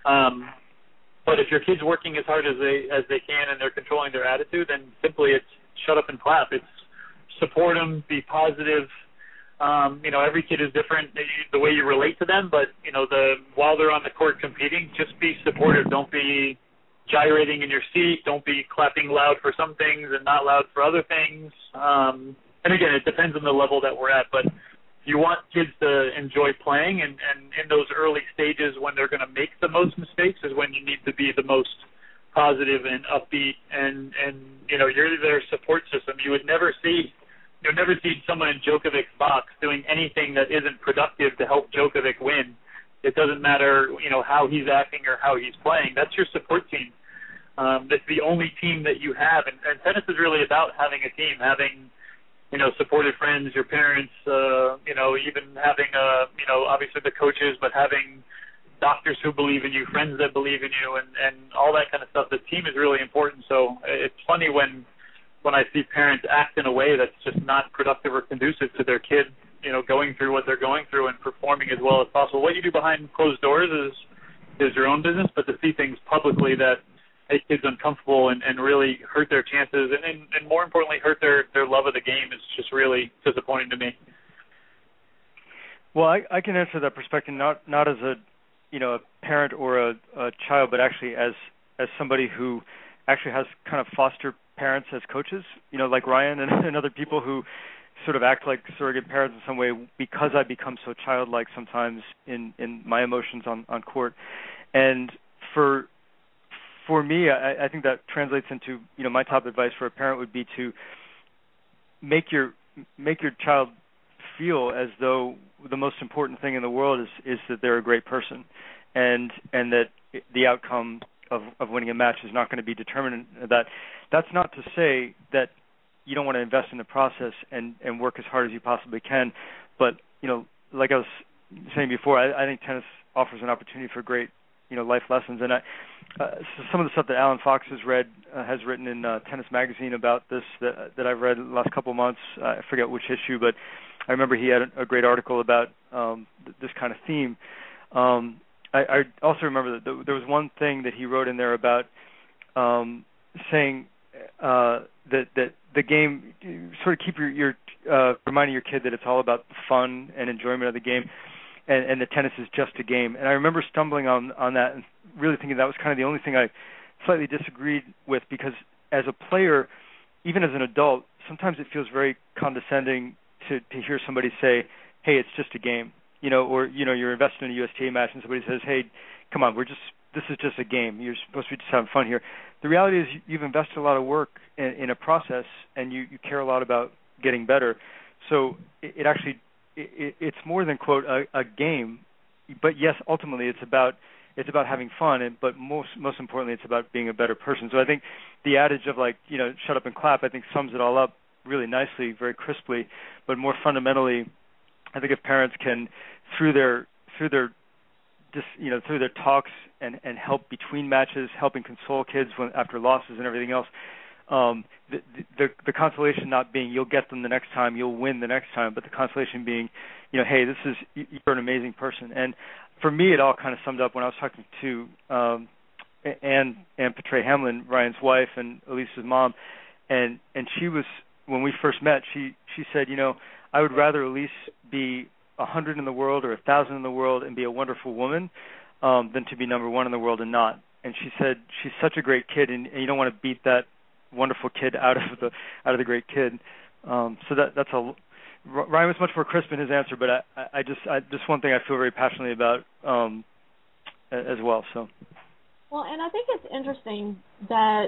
But if your kid's working as hard as they can and they're controlling their attitude, then simply it's shut up and clap. It's support them, be positive. Every kid is different, the way you relate to them, but, while they're on the court competing, just be supportive. Don't be gyrating in your seat. Don't be clapping loud for some things and not loud for other things. And again, it depends on the level that we're at, but you want kids to enjoy playing, and in those early stages when they're going to make the most mistakes is when you need to be the most positive and upbeat, and you're their support system. You'll never see someone in Djokovic's box doing anything that isn't productive to help Djokovic win. It doesn't matter, how he's acting or how he's playing. That's your support team. That's the only team that you have. And tennis is really about having a team, having, supportive friends, your parents, even having, obviously the coaches, but having doctors who believe in you, friends that believe in you, and all that kind of stuff. The team is really important. So it's funny when I see parents act in a way that's just not productive or conducive to their kid, going through what they're going through and performing as well as possible. What you do behind closed doors is your own business, but to see things publicly that make kids uncomfortable and really hurt their chances and more importantly, hurt their love of the game is just really disappointing to me. Well, I can answer that perspective not as a parent or a child, but actually as somebody who actually has kind of foster parents as coaches, like Ryan and other people who sort of act like surrogate parents in some way, because I become so childlike sometimes in my emotions on court. And for me, I think that translates into, my top advice for a parent would be to make your child feel as though the most important thing in the world is that they're a great person, and that the outcome of winning a match is not going to be determined. That's not to say that you don't want to invest in the process and work as hard as you possibly can. But, like I was saying before, I think tennis offers an opportunity for great, life lessons. And so some of the stuff that Alan Fox has written in Tennis Magazine about this that I've read in the last couple of months. I forget which issue, but I remember he had a great article about this kind of theme. I also remember that there was one thing that he wrote in there about saying that the game, sort of keep your reminding your kid that it's all about the fun and enjoyment of the game, and that tennis is just a game. And I remember stumbling on that and really thinking that was kind of the only thing I slightly disagreed with, because as a player, even as an adult, sometimes it feels very condescending to hear somebody say, hey, it's just a game. Or you're invested in a USTA match and somebody says, hey, come on, this is just a game. You're supposed to be just having fun here. The reality is you've invested a lot of work in a process, and you care a lot about getting better. So it's more than, quote, a game. But yes, ultimately it's about having fun, but most importantly it's about being a better person. So I think the adage of shut up and clap, I think sums it all up really nicely, very crisply. But more fundamentally, I think if parents can, through their talks and help between matches, helping console kids after losses and everything else, the consolation not being you'll get them the next time, you'll win the next time, but the consolation being, hey, you're an amazing person. And for me, it all kind of summed up when I was talking to Ann Petray Hamlin, Ryan's wife, and Elise's mom, and she was, when we first met, she said, I would rather Elise be 100 in the world or 1,000 in the world and be a wonderful woman than to be number one in the world and not. And she said she's such a great kid, and you don't want to beat that wonderful kid out of the great kid. So that's Ryan was much more crisp in his answer, but I just one thing I feel very passionately about as well. So. Well, and I think it's interesting that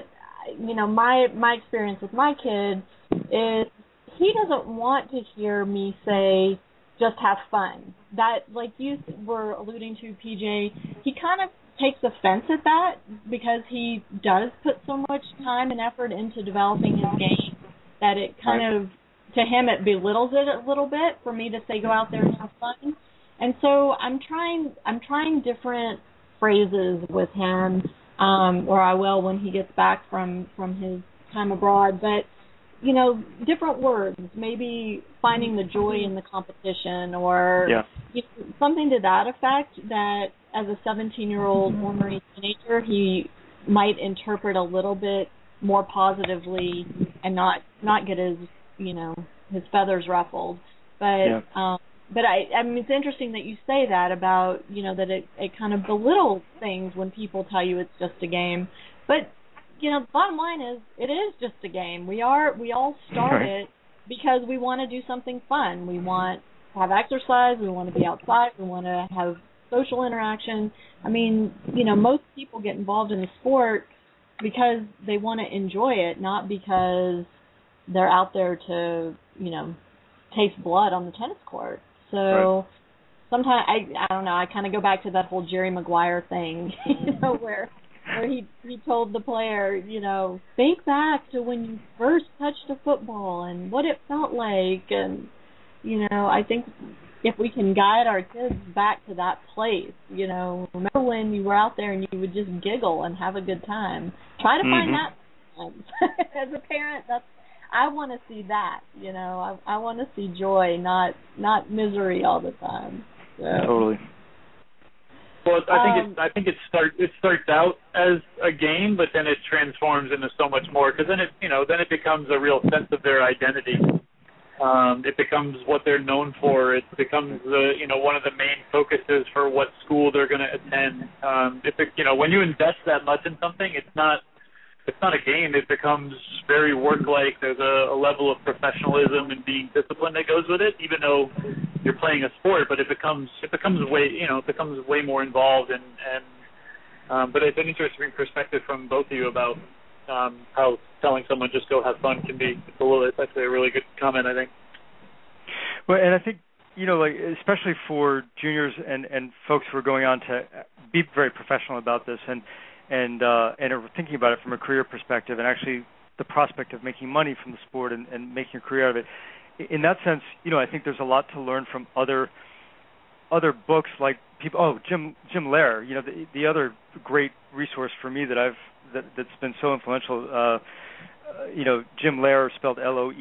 my experience with my kid is he doesn't want to hear me say just have fun. That, like you were alluding to, PJ, he kind of takes offense at that because he does put so much time and effort into developing his game that it kind of, to him, it belittles it a little bit for me to say go out there and have fun. And so I'm trying different phrases with him, or I will when he gets back from his time abroad. But different words, maybe finding the joy in the competition, or something to that effect, that as a 17-year-old former teenager, he might interpret a little bit more positively and not get his feathers ruffled. But but I mean, it's interesting that you say that about, that it kind of belittles things when people tell you it's just a game. But bottom line is, it is just a game. We all start it because we want to do something fun. We want to have exercise. We want to be outside. We want to have social interaction. I mean, most people get involved in the sport because they want to enjoy it, not because they're out there to, taste blood on the tennis court. So sometimes, I don't know, I kind of go back to that whole Jerry Maguire thing, where he told the player, think back to when you first touched a football and what it felt like. And, I think if we can guide our kids back to that place, remember when you were out there and you would just giggle and have a good time. Try to find that. As a parent, I want to see that. I want to see joy, not misery all the time. So. Totally. Well, I think it starts out as a game, but then it transforms into so much more, because then it becomes a real sense of their identity. It becomes what they're known for. It becomes one of the main focuses for what school they're going to attend. When you invest that much in something, it's not a game. It becomes very work-like. There's a level of professionalism and being disciplined that goes with it, even though you're playing a sport. But it becomes way more involved. But it's an interesting perspective from both of you about how telling someone just go have fun can be. It's actually a really good comment, I think. Well, and I think especially for juniors and folks who are going on to be very professional about this and are thinking about it from a career perspective and actually the prospect of making money from the sport and making a career out of it. In that sense, I think there's a lot to learn from other books like people. Oh, Jim Lehrer, the other great resource for me that's been so influential. Jim Lehrer, spelled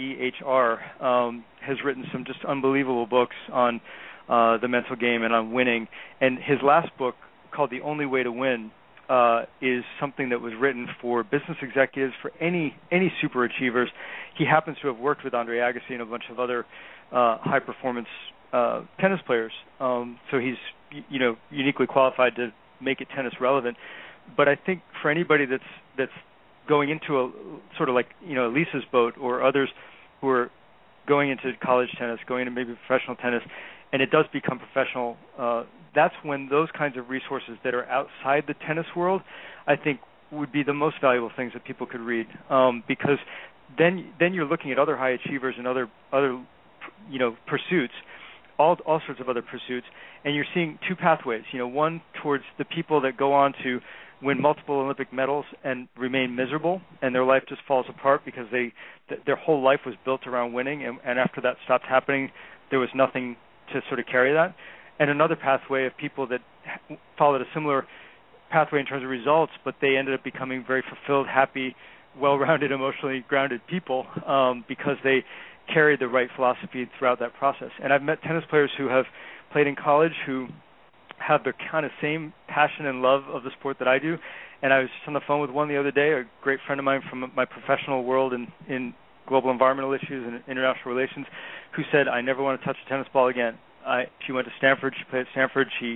Loehr, has written some just unbelievable books on the mental game and on winning. And his last book, called The Only Way to Win, is something that was written for business executives, for any super achievers. He happens to have worked with Andre Agassi and a bunch of other high performance tennis players. So he's uniquely qualified to make it tennis relevant. But I think for anybody that's going into a sort of like Lisa's boat, or others who are going into college tennis, going into maybe professional tennis, and it does become professional, that's when those kinds of resources that are outside the tennis world, I think, would be the most valuable things that people could read, because then you're looking at other high achievers and other pursuits, all sorts of other pursuits, and you're seeing two pathways. One towards the people that go on to win multiple Olympic medals and remain miserable, and their life just falls apart because their whole life was built around winning, and after that stopped happening, there was nothing to sort of carry that. And another pathway of people that followed a similar pathway in terms of results, but they ended up becoming very fulfilled, happy, well-rounded, emotionally grounded people because they carried the right philosophy throughout that process. And I've met tennis players who have played in college who have the kind of same passion and love of the sport that I do. And I was just on the phone with one the other day, a great friend of mine from my professional world in global environmental issues and international relations, who said, I never want to touch a tennis ball again. She went to Stanford. She played at Stanford. She's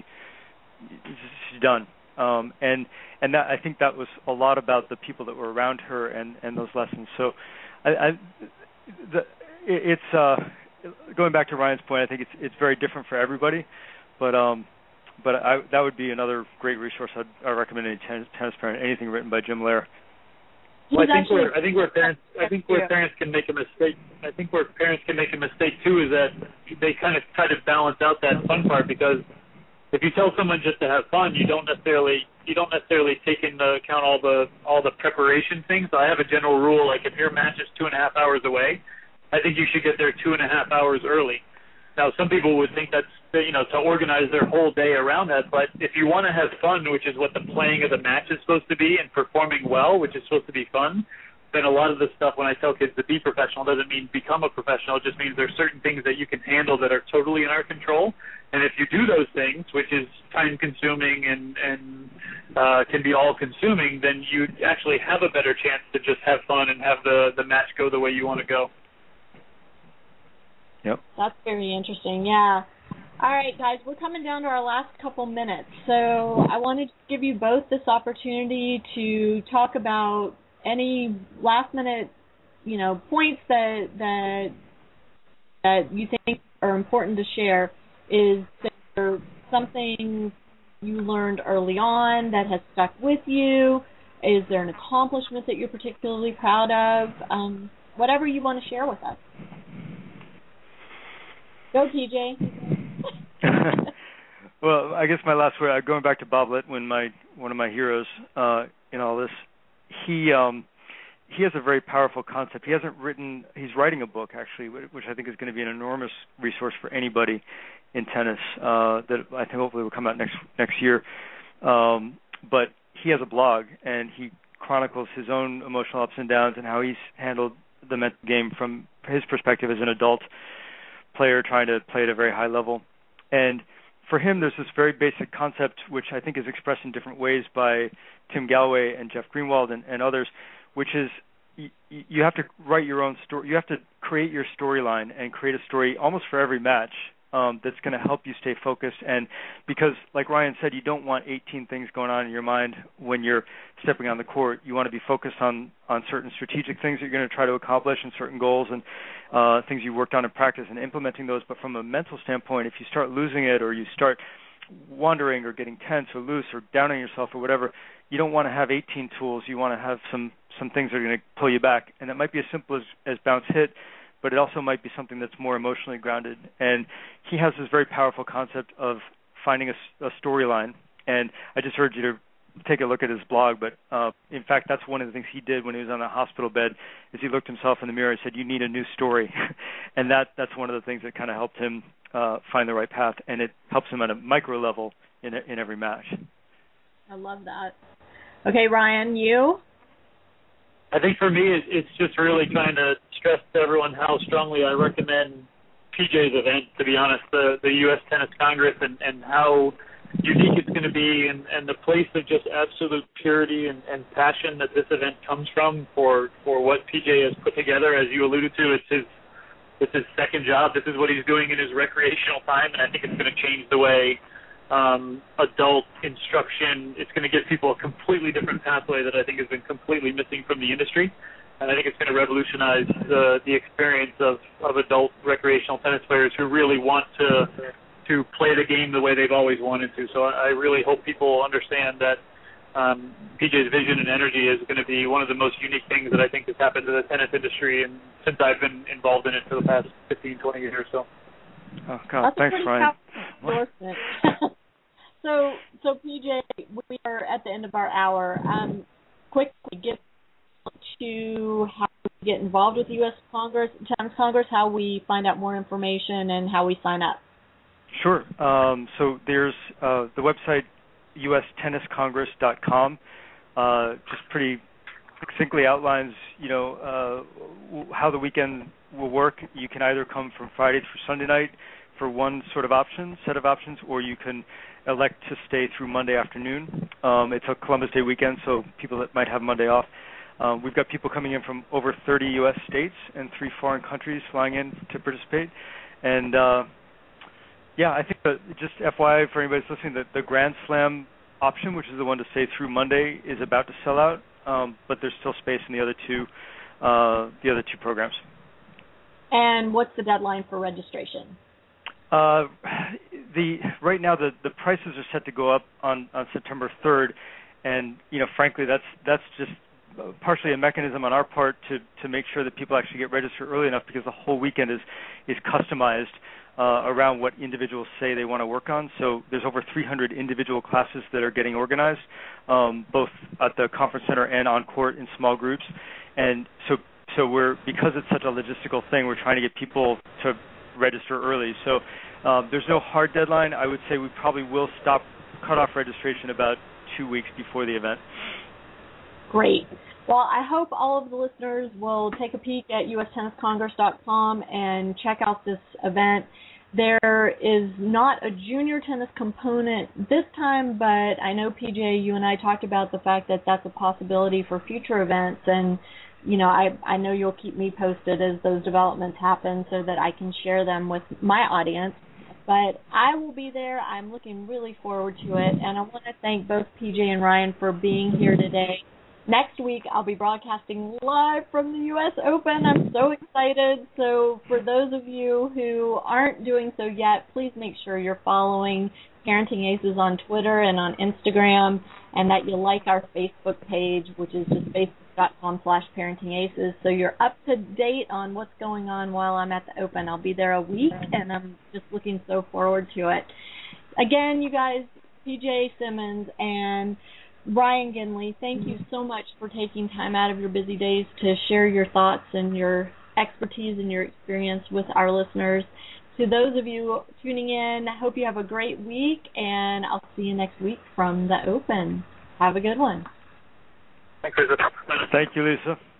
done. And that, I think that was a lot about the people that were around her and those lessons. So it's going back to Ryan's point, I think it's very different for everybody. But that would be another great resource I'd recommend any tennis parent, anything written by Jim Lehrer. Well, I think where parents can make a mistake. I think where parents can make a mistake too is that they kind of try to balance out that fun part, because if you tell someone just to have fun, you don't necessarily take into account all the preparation things. So I have a general rule, like if your match is 2.5 hours away, I think you should get there 2.5 hours early. Now, some people would think that's, to organize their whole day around that, but if you want to have fun, which is what the playing of the match is supposed to be, and performing well, which is supposed to be fun, then a lot of the stuff when I tell kids to be professional doesn't mean become a professional. It just means there's certain things that you can handle that are totally in our control. And if you do those things, which is time-consuming and can be all-consuming, then you actually have a better chance to just have fun and have the match go the way you want to go. Yep. That's very interesting, yeah. All right, guys, we're coming down to our last couple minutes, so I wanted to give you both this opportunity to talk about any last-minute, points that you think are important to share. Is there something you learned early on that has stuck with you? Is there an accomplishment that you're particularly proud of? Whatever you want to share with us. Go, TJ. Well, I guess my last word, going back to Bob Litwin, one of my heroes in all this, he has a very powerful concept. He's writing a book, actually, which I think is going to be an enormous resource for anybody in tennis that I think hopefully will come out next year. But he has a blog, and he chronicles his own emotional ups and downs and how he's handled the mental game from his perspective as an adult player trying to play at a very high level. And for him, there's this very basic concept, which I think is expressed in different ways by Tim Galloway and Jeff Greenwald and others, which is you have to write your own story. You have to create your storyline and create a story almost for every match that's going to help you stay focused. And because, like Ryan said, you don't want 18 things going on in your mind when you're stepping on the court. You want to be focused on certain strategic things that you're going to try to accomplish and certain goals and things you worked on in practice and implementing those. But from a mental standpoint, if you start losing it or you start wandering or getting tense or loose or down on yourself or whatever, you don't want to have 18 tools. You want to have some things that are going to pull you back. And that might be as simple as bounce hit, but it also might be something that's more emotionally grounded. And he has this very powerful concept of finding a storyline. And I just urge you to take a look at his blog, but in fact, that's one of the things he did when he was on the hospital bed, is he looked himself in the mirror and said, "You need a new story," and that's one of the things that kind of helped him find the right path, and it helps him at a micro level in every match. I love that. Okay, Ryan, you? I think for me, it's just really trying to stress to everyone how strongly I recommend PJ's event, to be honest, the U.S. Tennis Congress, and how unique it's going to be, and the place of just absolute purity and passion that this event comes from for what PJ has put together. As you alluded to, it's his second job. This is what he's doing in his recreational time, and I think it's going to change the way adult instruction. It's going to give people a completely different pathway that I think has been completely missing from the industry, and I think it's going to revolutionize the experience of adult recreational tennis players who really want to play the game the way they've always wanted to. So I really hope people understand that PJ's vision and energy is going to be one of the most unique things that I think has happened to the tennis industry, and since I've been involved in it for the past 15, 20 years or so. Oh, God, thanks, Ryan. So PJ, we are at the end of our hour. Quickly, get to how we get involved with the U.S. Tennis Congress, how we find out more information, and how we sign up. Sure. So there's the website, ustenniscongress.com. Just pretty succinctly outlines, how the weekend will work. You can either come from Friday through Sunday night for one set of options, or you can elect to stay through Monday afternoon. It's a Columbus Day weekend, so people that might have Monday off. We've got people coming in from over 30 U.S. states and 3 foreign countries flying in to participate. And, I think that just FYI for anybody listening, that the Grand Slam option, which is the one to stay through Monday, is about to sell out, but there's still space in the other two programs. And what's the deadline for registration? Right now the prices are set to go up on September 3rd, and frankly that's just partially a mechanism on our part to make sure that people actually get registered early enough, because the whole weekend is customized around what individuals say they want to work on. So there's over 300 individual classes that are getting organized, both at the conference center and on court in small groups, and so because it's such a logistical thing, we're trying to get people to register early. So there's no hard deadline. I would say we probably will cut off registration about 2 weeks before the event. Great. Well, I hope all of the listeners will take a peek at ustenniscongress.com and check out this event. There is not a junior tennis component this time, but I know, PJ, you and I talked about the fact that that's a possibility for future events, and I know you'll keep me posted as those developments happen so that I can share them with my audience. But I will be there. I'm looking really forward to it, and I want to thank both PJ and Ryan for being here today. Next week, I'll be broadcasting live from the U.S. Open. I'm so excited. So for those of you who aren't doing so yet, please make sure you're following Parenting Aces on Twitter and on Instagram, and that you like our Facebook page, which is just facebook.com/parentingaces, so you're up to date on what's going on while I'm at the Open. I'll be there a week, and I'm just looking so forward to it. Again, you guys, PJ Simmons and Ryan Ginley, thank you so much for taking time out of your busy days to share your thoughts and your expertise and your experience with our listeners. To those of you tuning in, I hope you have a great week, and I'll see you next week from the Open. Have a good one. Thank you, Lisa. Thank you, Lisa.